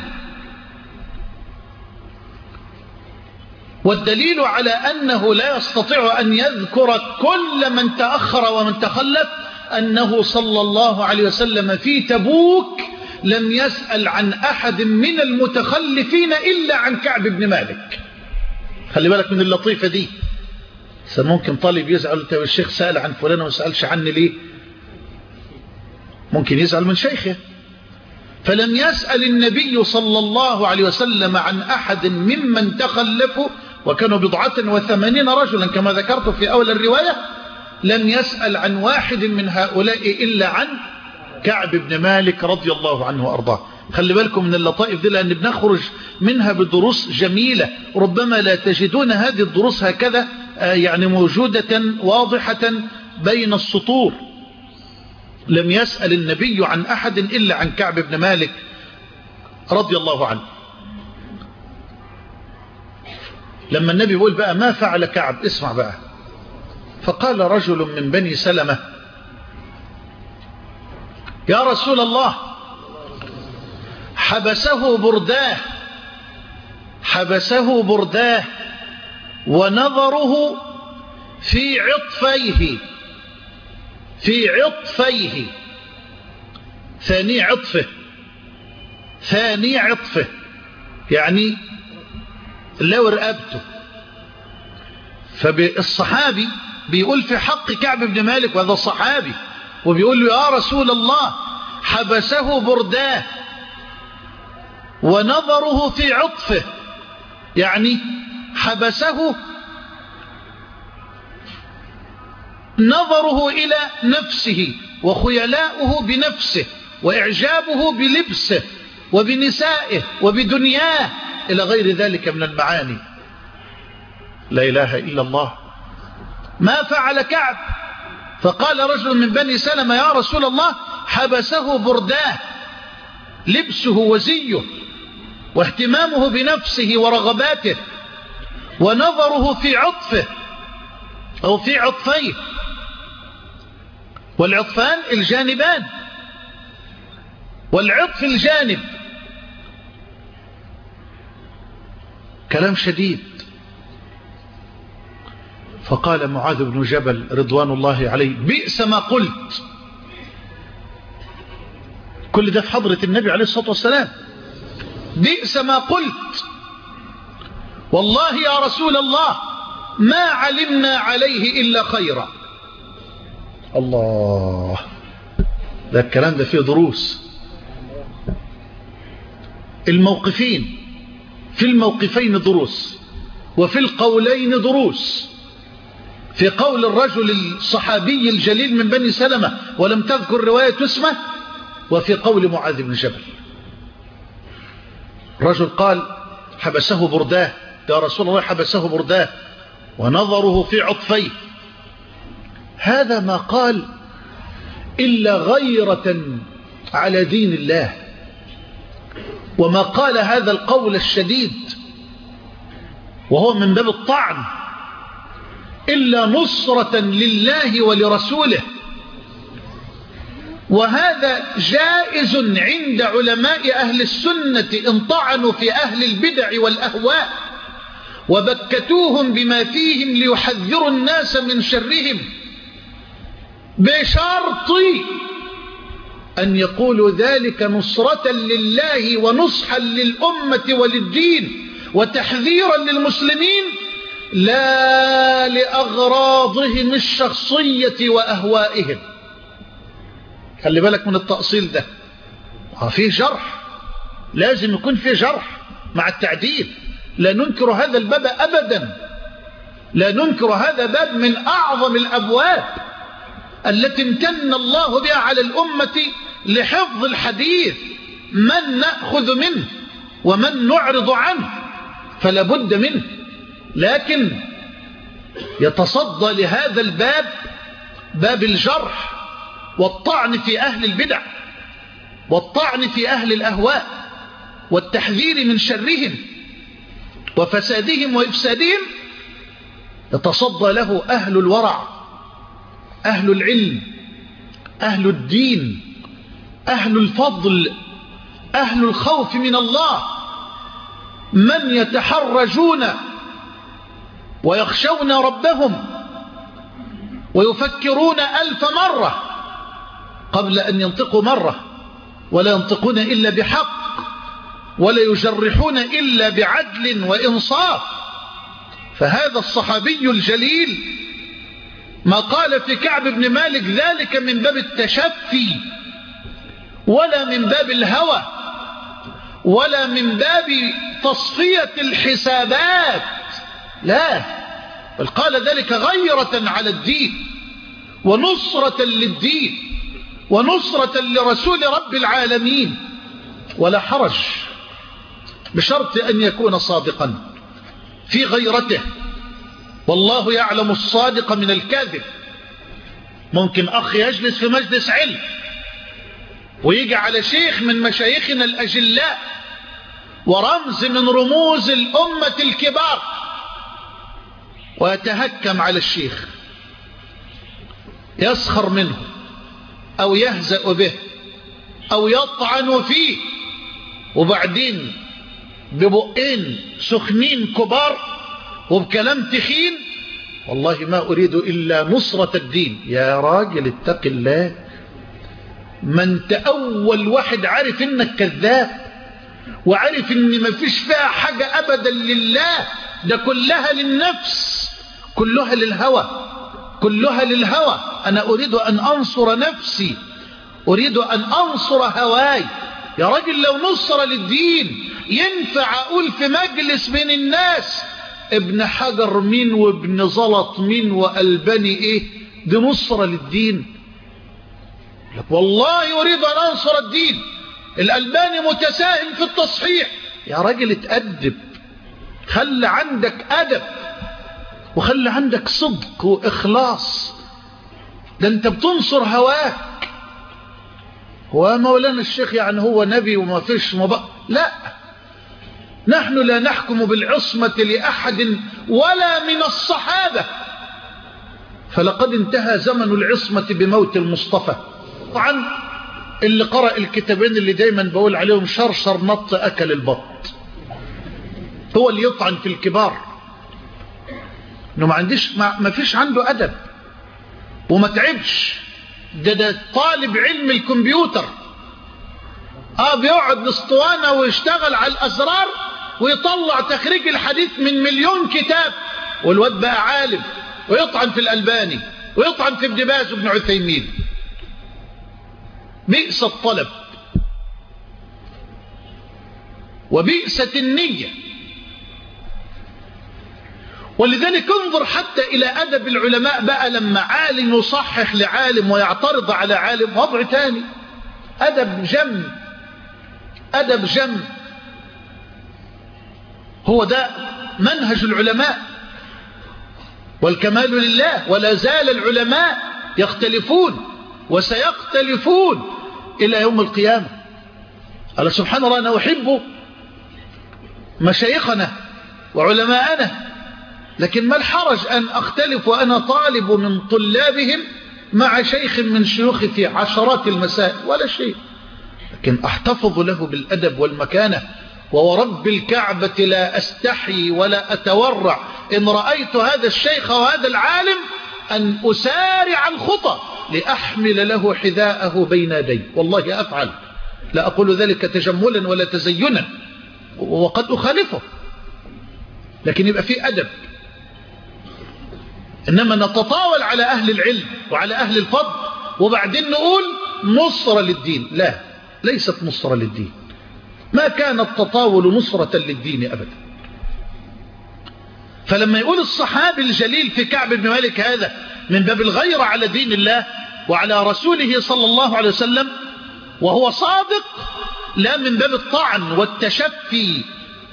والدليل على أنه لا يستطيع أن يذكر كل من تأخر ومن تخلف أنه صلى الله عليه وسلم في تبوك لم يسأل عن أحد من المتخلفين إلا عن كعب بن مالك. خلي بالك من اللطيفة دي، ممكن طالب يزعل الشيخ سأل عن فلان وما سألش عني ليه؟ ممكن يزعل من شيخه. فلم يسأل النبي صلى الله عليه وسلم عن أحد ممن تخلفوا، وكانوا 87 رجلا كما ذكرت في أول الرواية. لم يسأل عن واحد من هؤلاء إلا عن كعب بن مالك رضي الله عنه وأرضاه. خلي بالكم من اللطائف دي، لأن بنخرج منها بدروس جميلة، ربما لا تجدون هذه الدروس هكذا يعني موجودة واضحة بين السطور. لم يسأل النبي عن أحد إلا عن كعب بن مالك رضي الله عنه. لما النبي يقول بقى ما فعل كعب، اسمع بقى. فقال رجل من بني سلمة يا رسول الله حبسه برداه ونظره في عطفيه ثاني عطفه يعني لو رقبته. فالصحابي بيقول في حق كعب بن مالك، وهذا الصحابي، وبيقول له يا رسول الله حبسه برداه ونظره في عطفه، يعني حبسه نظره إلى نفسه وخيلاؤه بنفسه وإعجابه بلبسه وبنسائه وبدنياه إلى غير ذلك من المعاني. لا إله إلا الله. ما فعل كعب؟ فقال رجل من بني سلمة يا رسول الله حبسه برداه، لبسه وزيه واهتمامه بنفسه ورغباته ونظره في عطفه أو في عطفيه، والعطفان الجانبان، والعطف الجانب. كلام شديد. فقال معاذ بن جبل رضوان الله عليه بئس ما قلت. كل ده في حضرة النبي عليه الصلاة والسلام. بئس ما قلت، والله يا رسول الله ما علمنا عليه إلا خيرا. الله، ده الكلام ده فيه دروس. الموقفين، في الموقفين دروس، وفي القولين دروس. في قول الرجل الصحابي الجليل من بني سلمة ولم تذكر رواية اسمه، وفي قول معاذ بن جبل. رجل قال حبسه برداه، يا رسول الله حبسه برداه ونظره في عطفيه. هذا ما قال إلا غيرة على دين الله، وما قال هذا القول الشديد وهو من باب الطعن إلا نصرة لله ولرسوله. وهذا جائز عند علماء أهل السنة إن طعنوا في أهل البدع والأهواء وبكتوهم بما فيهم ليحذروا الناس من شرهم، بشرط أن يقولوا ذلك نصرة لله ونصحا للأمة وللدين وتحذيرا للمسلمين، لا لأغراضهم الشخصية وأهوائهم. خلي بالك من التأصيل ده. فيه جرح، لازم يكون فيه جرح مع التعديل. لا ننكر هذا الباب أبدا، لا ننكر هذا باب من أعظم الأبواب التي امتن الله بها على الأمة لحفظ الحديث، من نأخذ منه ومن نعرض عنه، فلا بد منه. لكن يتصدى لهذا الباب باب الجرح والطعن في أهل البدع والطعن في أهل الأهواء والتحذير من شرهم وفسادهم وإفسادهم. يتصدى له أهل الورع، أهل العلم، أهل الدين، أهل الفضل، أهل الخوف من الله، من يتحرجون ويخشون ربهم ويفكرون 1000 مرة قبل أن ينطقوا مرة، ولا ينطقون إلا بحق، ولا يجرحون إلا بعدل وإنصاف. فهذا الصحابي الجليل ما قال في كعب بن مالك ذلك من باب التشفي ولا من باب الهوى ولا من باب تصفية الحسابات، لا، بل قال ذلك غيرة على الدين ونصرة للدين ونصرة لرسول رب العالمين. ولا حرج، بشرط أن يكون صادقا في غيرته، والله يعلم الصادق من الكاذب. ممكن أخ يجلس في مجلس علم ويجي على شيخ من مشايخنا الأجلاء ورمز من رموز الأمة الكبار ويتهكم على الشيخ، يسخر منه أو يهزأ به أو يطعن فيه، وبعدين ببقين سخنين كبار وبكلام تخين، والله ما أريد إلا نصرة الدين. يا راجل اتق الله، ما انت أول واحد عارف إنك كذاب وعارف إن ما فيش فيها حاجة أبدا لله، ده كلها للنفس، كلها للهوى، كلها للهوى. أنا أريد أن أنصر نفسي، أريد أن أنصر هواي. يا راجل لو نصر للدين ينفع أقول في مجلس من الناس ابن حجر مين وابن زلط مين وألباني ايه، دي نصرة للدين؟ لك والله أريد أن أنصر الدين، الألباني متساهم في التصحيح. يا راجل اتأدب، خلي عندك أدب وخلي عندك صدق وإخلاص. ده انت بتنصر هواك. هو مولانا الشيخ يعني هو نبي وما فيش لا، نحن لا نحكم بالعصمة لأحد ولا من الصحابة، فلقد انتهى زمن العصمة بموت المصطفى. طبعا اللي قرأ الكتابين اللي دايما بقول عليهم شرشر نط أكل البط، هو اللي يطعن في الكبار انه ما فيش عنده أدب وما تعبش. ده طالب علم الكمبيوتر بيقعد الاسطوانة ويشتغل على الأزرار ويطلع تخريج الحديث من 1,000,000 كتاب، والواد بقى عالم ويطعن في الألباني ويطعن في ابن باز وابن عثيمين. بئس الطلب وبئست النية. ولذلك انظر حتى إلى أدب العلماء بقى، لما عالم يصحح لعالم ويعترض على عالم وضع تاني، أدب جم، أدب جم. هو ده منهج العلماء، والكمال لله. ولا زال العلماء يختلفون وسيختلفون إلى يوم القيامة. الله سبحانه وتعالى أنا أحب مشايخنا وعلماءنا، لكن ما الحرج أن أختلف وأنا طالب من طلابهم مع شيخ من شيوخي في عشرات المسائل، ولا شيء، لكن أحتفظ له بالأدب والمكانة. وورب الكعبة لا أستحي ولا أتورع إن رأيت هذا الشيخ وهذا العالم أن أسارع الخطى لأحمل له حذاءه بين يدي، والله أفعل، لا أقول ذلك تجملا ولا تزينا، وقد أخالفه، لكن يبقى فيه أدب. إنما نتطاول على أهل العلم وعلى أهل الفضل وبعدين نقول نصرة للدين، لا، ليست نصرة للدين، ما كان التطاول نصرة للدين أبدا. فلما يقول الصحابي الجليل في كعب بن مالك هذا من باب الغيرة على دين الله وعلى رسوله صلى الله عليه وسلم وهو صادق، لا من باب الطعن والتشفي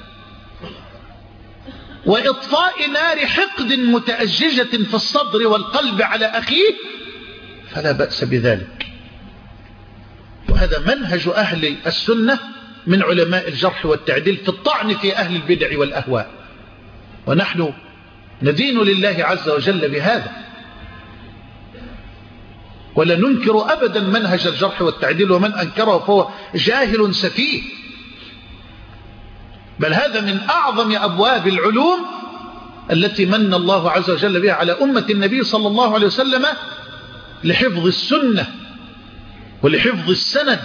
وإطفاء نار حقد متأججة في الصدر والقلب على أخيه، فلا بأس بذلك. وهذا منهج أهل السنة من علماء الجرح والتعديل في الطعن في أهل البدع والأهواء، ونحن ندين لله عز وجل بهذا، ولا ننكر أبدا منهج الجرح والتعديل، ومن أنكره فهو جاهل سفيه. بل هذا من أعظم أبواب العلوم التي من الله عز وجل بها على أمة النبي صلى الله عليه وسلم لحفظ السنة ولحفظ السند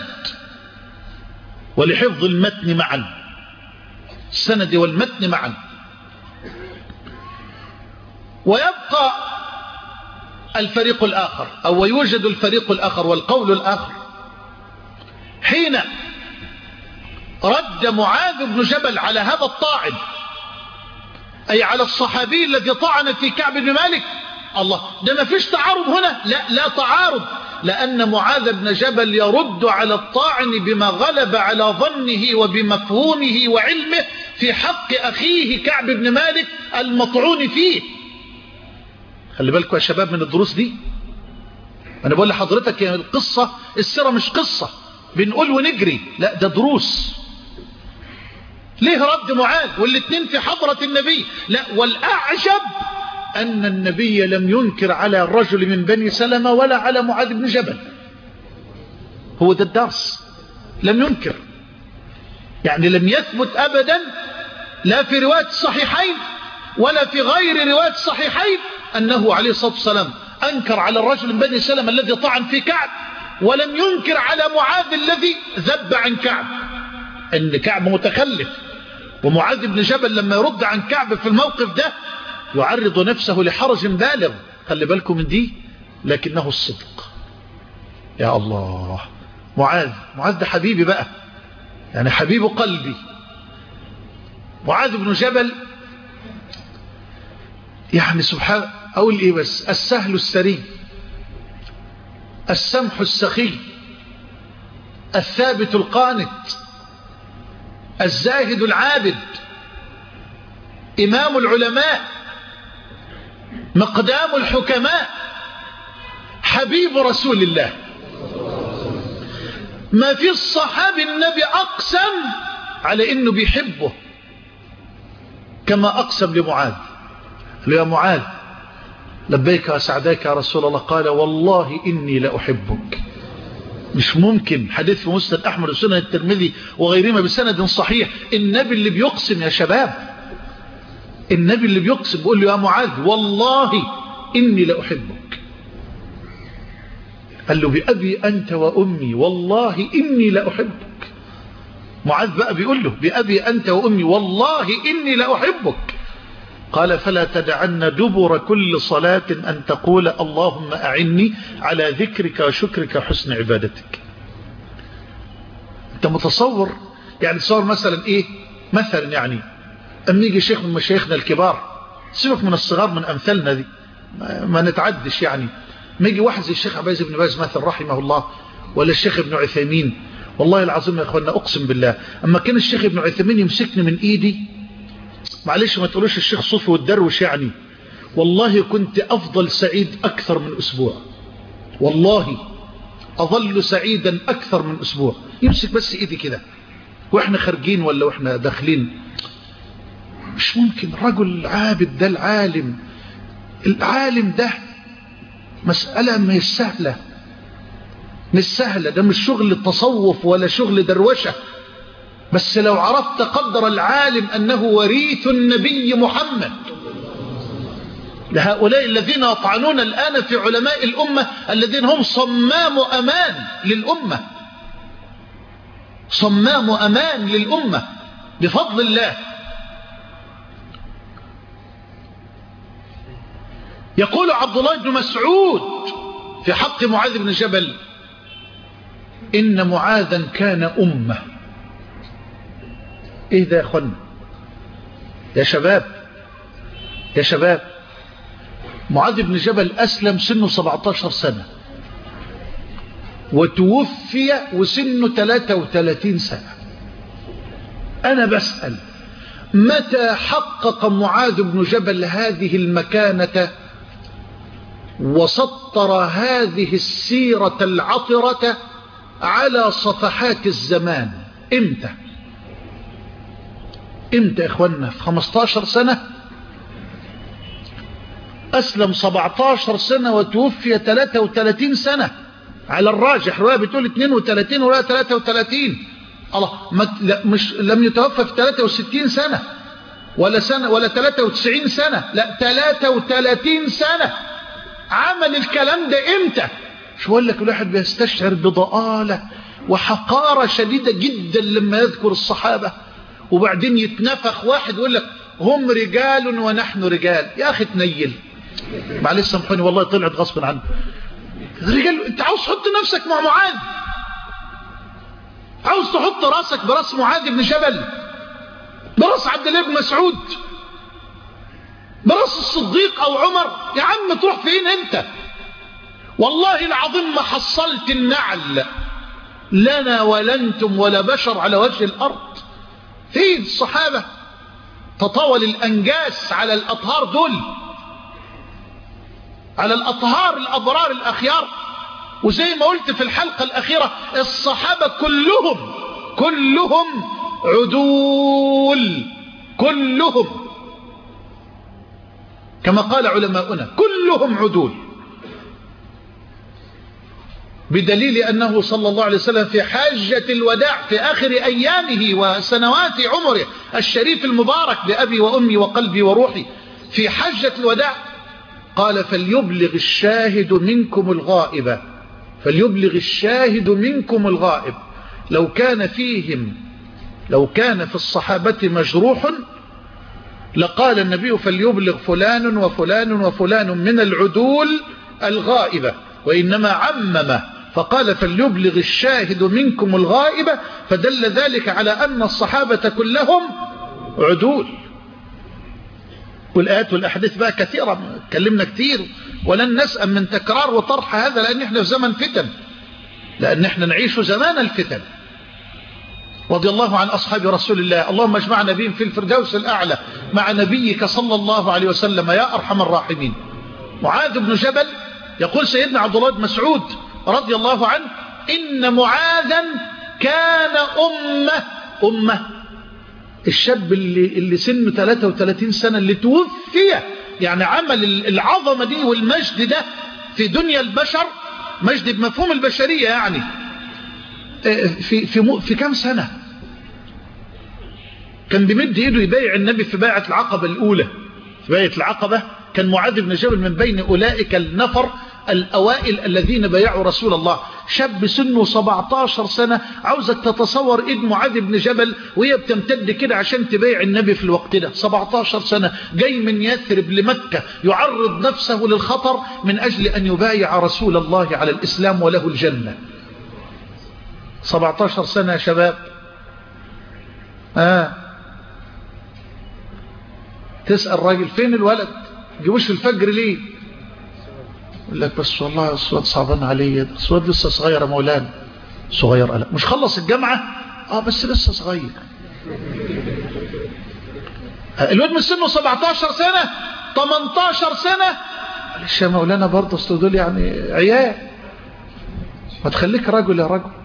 ولحفظ المتن معا، السند والمتن معا. ويبقى الفريق الآخر، أو ويوجد الفريق الآخر والقول الآخر، حين رد معاذ بن جبل على هذا الطاعن، أي على الصحابي الذي طعن في كعب بن مالك. الله، ده ما فيش تعارض هنا، لا تعارض، لأن معاذ بن جبل يرد على الطاعن بما غلب على ظنه وبمفهومه وعلمه في حق أخيه كعب بن مالك المطعون فيه. خلي بالكم يا شباب من الدروس دي، أنا بقول لحضرتك يا القصة، السيرة مش قصة بنقول ونجري، لا، ده دروس. ليه رد معاذ والاثنين في حضرة النبي؟ لا، والأعجب أن النبي لم ينكر على الرجل من بني سلمة ولا على معاذ بن جبل، هو ده الدرس، لم ينكر، يعني لم يثبت أبدا لا في رواية الصحيحين ولا في غير رواية الصحيحين أنه عليه الصلاة والسلام أنكر على الرجل من بني سلمة الذي طعن في كعب، ولم ينكر على معاذ الذي ذب عن كعب، أن كعب متخلف. ومعاذ بن جبل لما يرد عن كعب في الموقف ده يعرض نفسه لحرج بالغ، خلي بالكم من دي، لكنه الصدق. يا الله، معاذ ده حبيبي بقى، يعني حبيب قلبي. معاذ بن جبل يعني سبحان، أقول إيه بس، السهل السري، السمح السخي، الثابت القانت، الزاهد العابد، إمام العلماء، مقدام الحكماء، حبيب رسول الله. ما في الصحابي النبي أقسم على إنه بيحبه كما أقسم لمعاذ. قال يا معاذ لبيك وسعديك يا رسول الله. قال والله إني لأحبك. مش ممكن. حديث في مسند أحمد وسنن الترمذي وغيرهما بسند صحيح. النبي اللي بيقسم يا شباب، النبي اللي بيقسم بيقول له يا معاذ والله إني لأحبك. قال له بأبي أنت وأمي والله إني لأحبك. معاذ بقى بيقول له بأبي أنت وأمي والله إني لأحبك. قال فلا تدعن دبر كل صلاة أن تقول اللهم أعني على ذكرك وشكرك وحسن عبادتك. أنت متصور يعني تصور مثلا إيه مثلا يعني أما يجي شيخ من مشايخنا الكبار، سيبك من الصغار من أمثالنا دي ما نتعدش يعني، ما يجي واحد زي الشيخ عباس بن باز مثلا رحمه الله ولا الشيخ ابن عثيمين، والله العظيم يا أخوانا أقسم بالله أما كان الشيخ ابن عثيمين يمسكني من إيدي، معلش ما تقولوش الشيخ صوفي والدروش يعني، والله كنت أفضل سعيد أكثر من أسبوع، والله أظل سعيدا أكثر من أسبوع. يمسك بس إيدي كده وإحنا خارجين ولا وإحنا داخلين. مش ممكن. الرجل العابد ده العالم ده مسألة مش سهلة، مش سهلة. ده مش شغل التصوف ولا شغل دروشة. بس لو عرفت قدر العالم أنه وريث النبي محمد، لهؤلاء الذين يطعنون الآن في علماء الأمة الذين هم صمام أمان للأمة، صمام أمان للأمة بفضل الله. يقول عبد الله بن مسعود في حق معاذ بن جبل إن معاذا كان أمة. إيه ده يا أخوانا يا شباب يا شباب؟ معاذ بن جبل أسلم سنه 17 سنة وتوفي وسنه 33 سنة. أنا بسأل متى حقق معاذ بن جبل هذه المكانة وسطر هذه السيرة العطرة على صفحات الزمان؟ امتى يا اخوانا؟ في 15 سنة أسلم 17 سنة وتوفي 33 سنة على الراجح. رواية بتقول 32 ورواية 33. الله مش لم يتوفى في 63 سنة ولا 93 سنة، لا 33 سنة. عمل الكلام ده امتى؟ مش بقول لك الواحد بيستشعر بضآلة وحقارة شديدة جدا لما يذكر الصحابة وبعدين يتنفخ واحد ويقول لك هم رجال ونحن رجال. يا أخي تنيل، معلش سامحوني والله طلعت غصب عنه. رجال؟ انت عاوز تحط نفسك مع معاذ؟ عاوز تحط راسك براس معاذ بن جبل، براس عبد الله بن مسعود، براس الصديق أو عمر؟ يا عم تروح فين انت؟ والله العظيم ما حصلت النعل لنا ولا انتم ولا بشر على وجه الأرض. فين الصحابة؟ تطاول الأنجاس على الأطهار دول، على الأطهار الأبرار الأخيار. وزي ما قلت في الحلقة الأخيرة الصحابة كلهم عدول، كلهم كما قال علماؤنا كلهم عدول، بدليل أنه صلى الله عليه وسلم في حجة الوداع في آخر أيامه وسنوات عمره الشريف المبارك بأبي وأمي وقلبي وروحي، في حجة الوداع قال فليبلغ الشاهد منكم الغائب، فليبلغ الشاهد منكم الغائب. لو كان في الصحابة مجروح لقال النبي فليبلغ فلان وفلان وفلان من العدول الغائبة، وإنما عمم فقال فليبلغ الشاهد منكم الغائبة، فدل ذلك على أن الصحابة كلهم عدول. والآيات والأحاديث بقى كثيرة، تكلمنا كثير ولن نسأم من تكرار وطرح هذا، لأن احنا في زمن فتن، لأن احنا نعيش زمان الفتن. رضي الله عن أصحاب رسول الله، اللهم اجمعنا بهم في الفردوس الأعلى مع نبيك صلى الله عليه وسلم يا أرحم الراحمين. معاذ بن جبل يقول سيدنا عبد الله بن مسعود رضي الله عنه: إن معاذا كان أمة. الشاب اللي سنه 33 سنة اللي توفي، يعني عمل العظمة دي والمجد ده في دنيا البشر، مجد بمفهوم البشرية يعني، في كم سنة كان بيمد ايده يبايع النبي في بيعة العقبة الأولى. في بيعة العقبة كان معاذ بن جبل من بين أولئك النفر الأوائل الذين بايعوا رسول الله. شاب سنه 17 سنة، عاوزك تتصور ايد معاذ بن جبل وهي بتمتد كده عشان تبايع النبي في الوقت ده. 17 سنة جاي من يثرب لمكة يعرض نفسه للخطر من أجل أن يبايع رسول الله على الإسلام وله الجنة. 17 سنة يا شباب. تسأل راجل فين الولد، جيبوش في الفجر ليه؟ يقول لك بس والله الصوت صعبان عليه، الصوت لسه صغير يا مولانا. صغير؟ لا مش خلص الجامعة؟ بس لسه صغير. الواد من سنه 17 سنة 18 سنة، معلش يا مولانا برضه اصل دول يعني عيال، ما تخليك رجل يا رجل.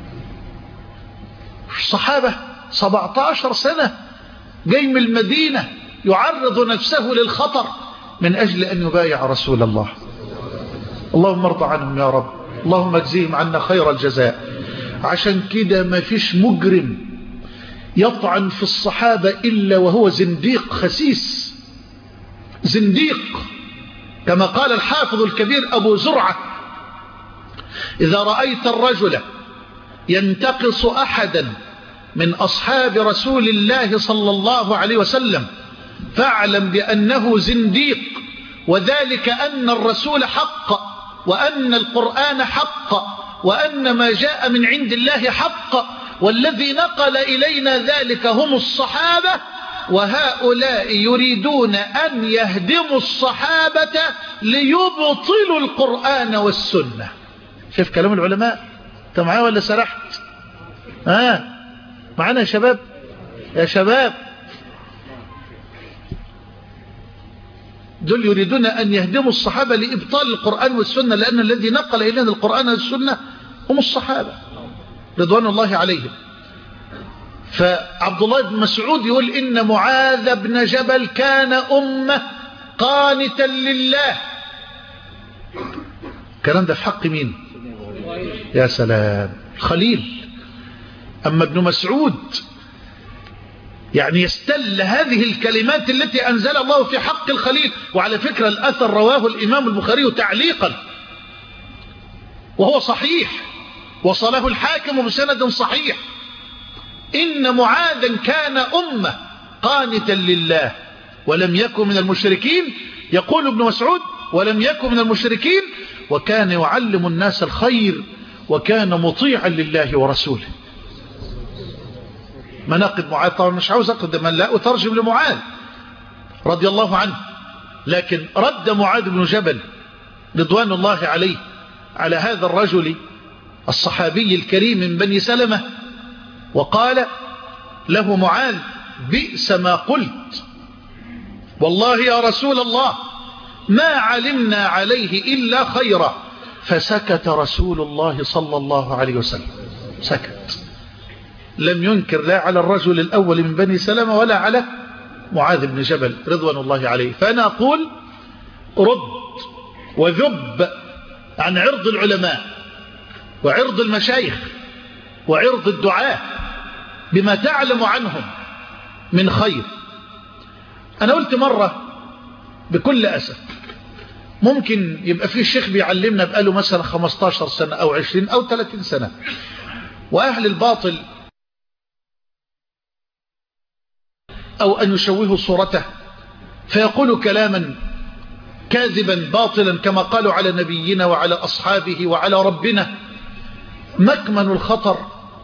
الصحابة 17 سنة جاي من المدينة يعرض نفسه للخطر من أجل أن يبايع رسول الله. اللهم ارضى عنهم يا رب، اللهم اجزيهم عنا خير الجزاء. عشان كده ما فيش مجرم يطعن في الصحابة إلا وهو زنديق خسيس، زنديق، كما قال الحافظ الكبير أبو زرعة: إذا رأيت الرجل ينتقص أحدا من أصحاب رسول الله صلى الله عليه وسلم فاعلم بأنه زنديق، وذلك أن الرسول حق، وأن القرآن حق، وأن ما جاء من عند الله حق، والذي نقل إلينا ذلك هم الصحابة، وهؤلاء يريدون أن يهدموا الصحابة ليبطلوا القرآن والسنة. شوف كلام العلماء. انت معايا ولا سرحت؟ معانا يا شباب؟ يا شباب، دول يريدون أن يهدموا الصحابة لإبطال القرآن والسنة، لأن الذي نقل إلينا القرآن والسنة هم الصحابة رضوان الله عليهم. فعبد الله بن مسعود يقول: إن معاذ بن جبل كان أمة قانتا لله. الكلام ده في حق مين؟ يا سلام، الخليل. أما ابن مسعود يعني يستل هذه الكلمات التي أنزل الله في حق الخليل. وعلى فكرة الأثر رواه الإمام البخاري تعليقا وهو صحيح، وصله الحاكم بسند صحيح: إن معاذا كان أمة قانتا لله ولم يكن من المشركين. يقول ابن مسعود: ولم يكن من المشركين، وكان يعلم الناس الخير، وكان مطيعا لله ورسوله. مناقب معاذ طبعا مش عاوز أقدم لا أترجم لمعاذ رضي الله عنه، لكن رد معاذ بن جبل رضوان الله عليه على هذا الرجل الصحابي الكريم من بني سلمة، وقال له معاذ: بئس ما قلت، والله يا رسول الله ما علمنا عليه إلا خيرا. فسكت رسول الله صلى الله عليه وسلم، سكت، لم ينكر لا على الرجل الأول من بني سلمة ولا على معاذ بن جبل رضوان الله عليه. فأنا أقول: رد وذب عن عرض العلماء وعرض المشايخ وعرض الدعاة بما تعلم عنهم من خير. أنا قلت مرة بكل أسف، ممكن يبقى فيه شيخ بيعلمنا بقاله مثلا 15 سنة أو 20 أو 30 سنة، وأهل الباطل أو أن يشوهوا صورته فيقول كلاما كاذبا باطلا كما قالوا على نبينا وعلى أصحابه وعلى ربنا. مكمن الخطر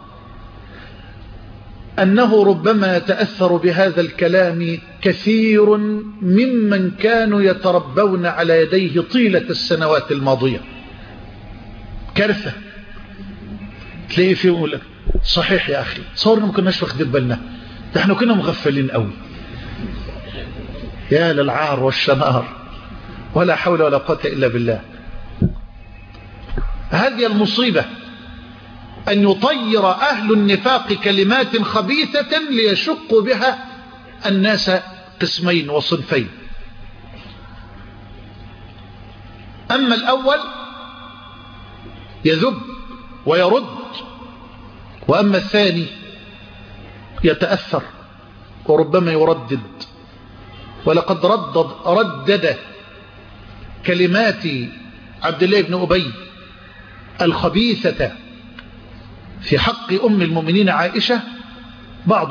أنه ربما يتأثر بهذا الكلام كثير ممن كانوا يتربون على يديه طيلة السنوات الماضية. كارثة. تلاقيه فيه يقول لك: صحيح يا أخي، صورنا ما كناش واخدين بالنا، ده احنا كنا مغفلين قوي. يا للعار والشنار، ولا حول ولا قوة إلا بالله. هذه المصيبة أن يطير أهل النفاق كلمات خبيثة ليشقوا بها الناس قسمين وصنفين. أما الأول يذب ويرد، وأما الثاني يتأثر وربما يردد. ولقد ردد كلمات عبد الله بن أبي الخبيثة في حق أم المؤمنين عائشة بعض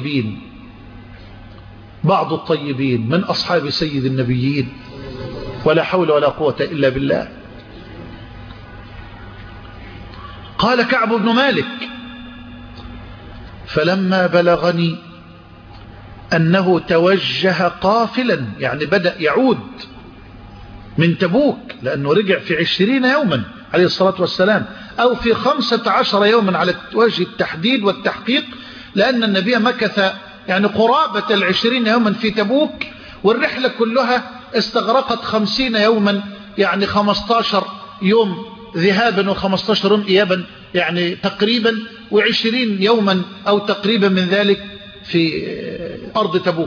الطيبين من أصحاب سيد النبيين، ولا حول ولا قوة إلا بالله. قال كعب بن مالك: فلما بلغني أنه توجه قافلا، يعني بدأ يعود من تبوك، لأنه رجع في 20 يوما عليه الصلاة والسلام، أو في 15 يوما على وجه التحديد والتحقيق، لأن النبي مكث يعني قرابة 20 يوما في تبوك، والرحلة كلها استغرقت 50 يوما، يعني 15 يوم ذهابا و15 يوم إيابا، يعني تقريبا، و20 يوما أو تقريبا من ذلك في أرض تبوك.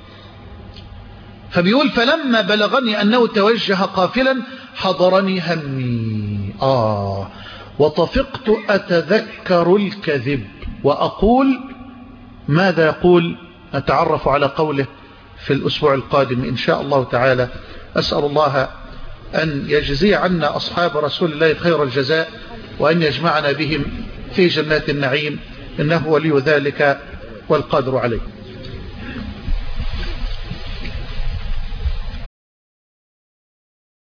فبيقول: فلما بلغني أنه توجه قافلا حضرني همي وطفقت أتذكر الكذب وأقول ماذا يقول. نتعرف على قوله في الأسبوع القادم إن شاء الله تعالى. أسأل الله أن يجزي عنا أصحاب رسول الله خير الجزاء، وأن يجمعنا بهم في جنات النعيم، إنه ولي ذلك والقادر عليه.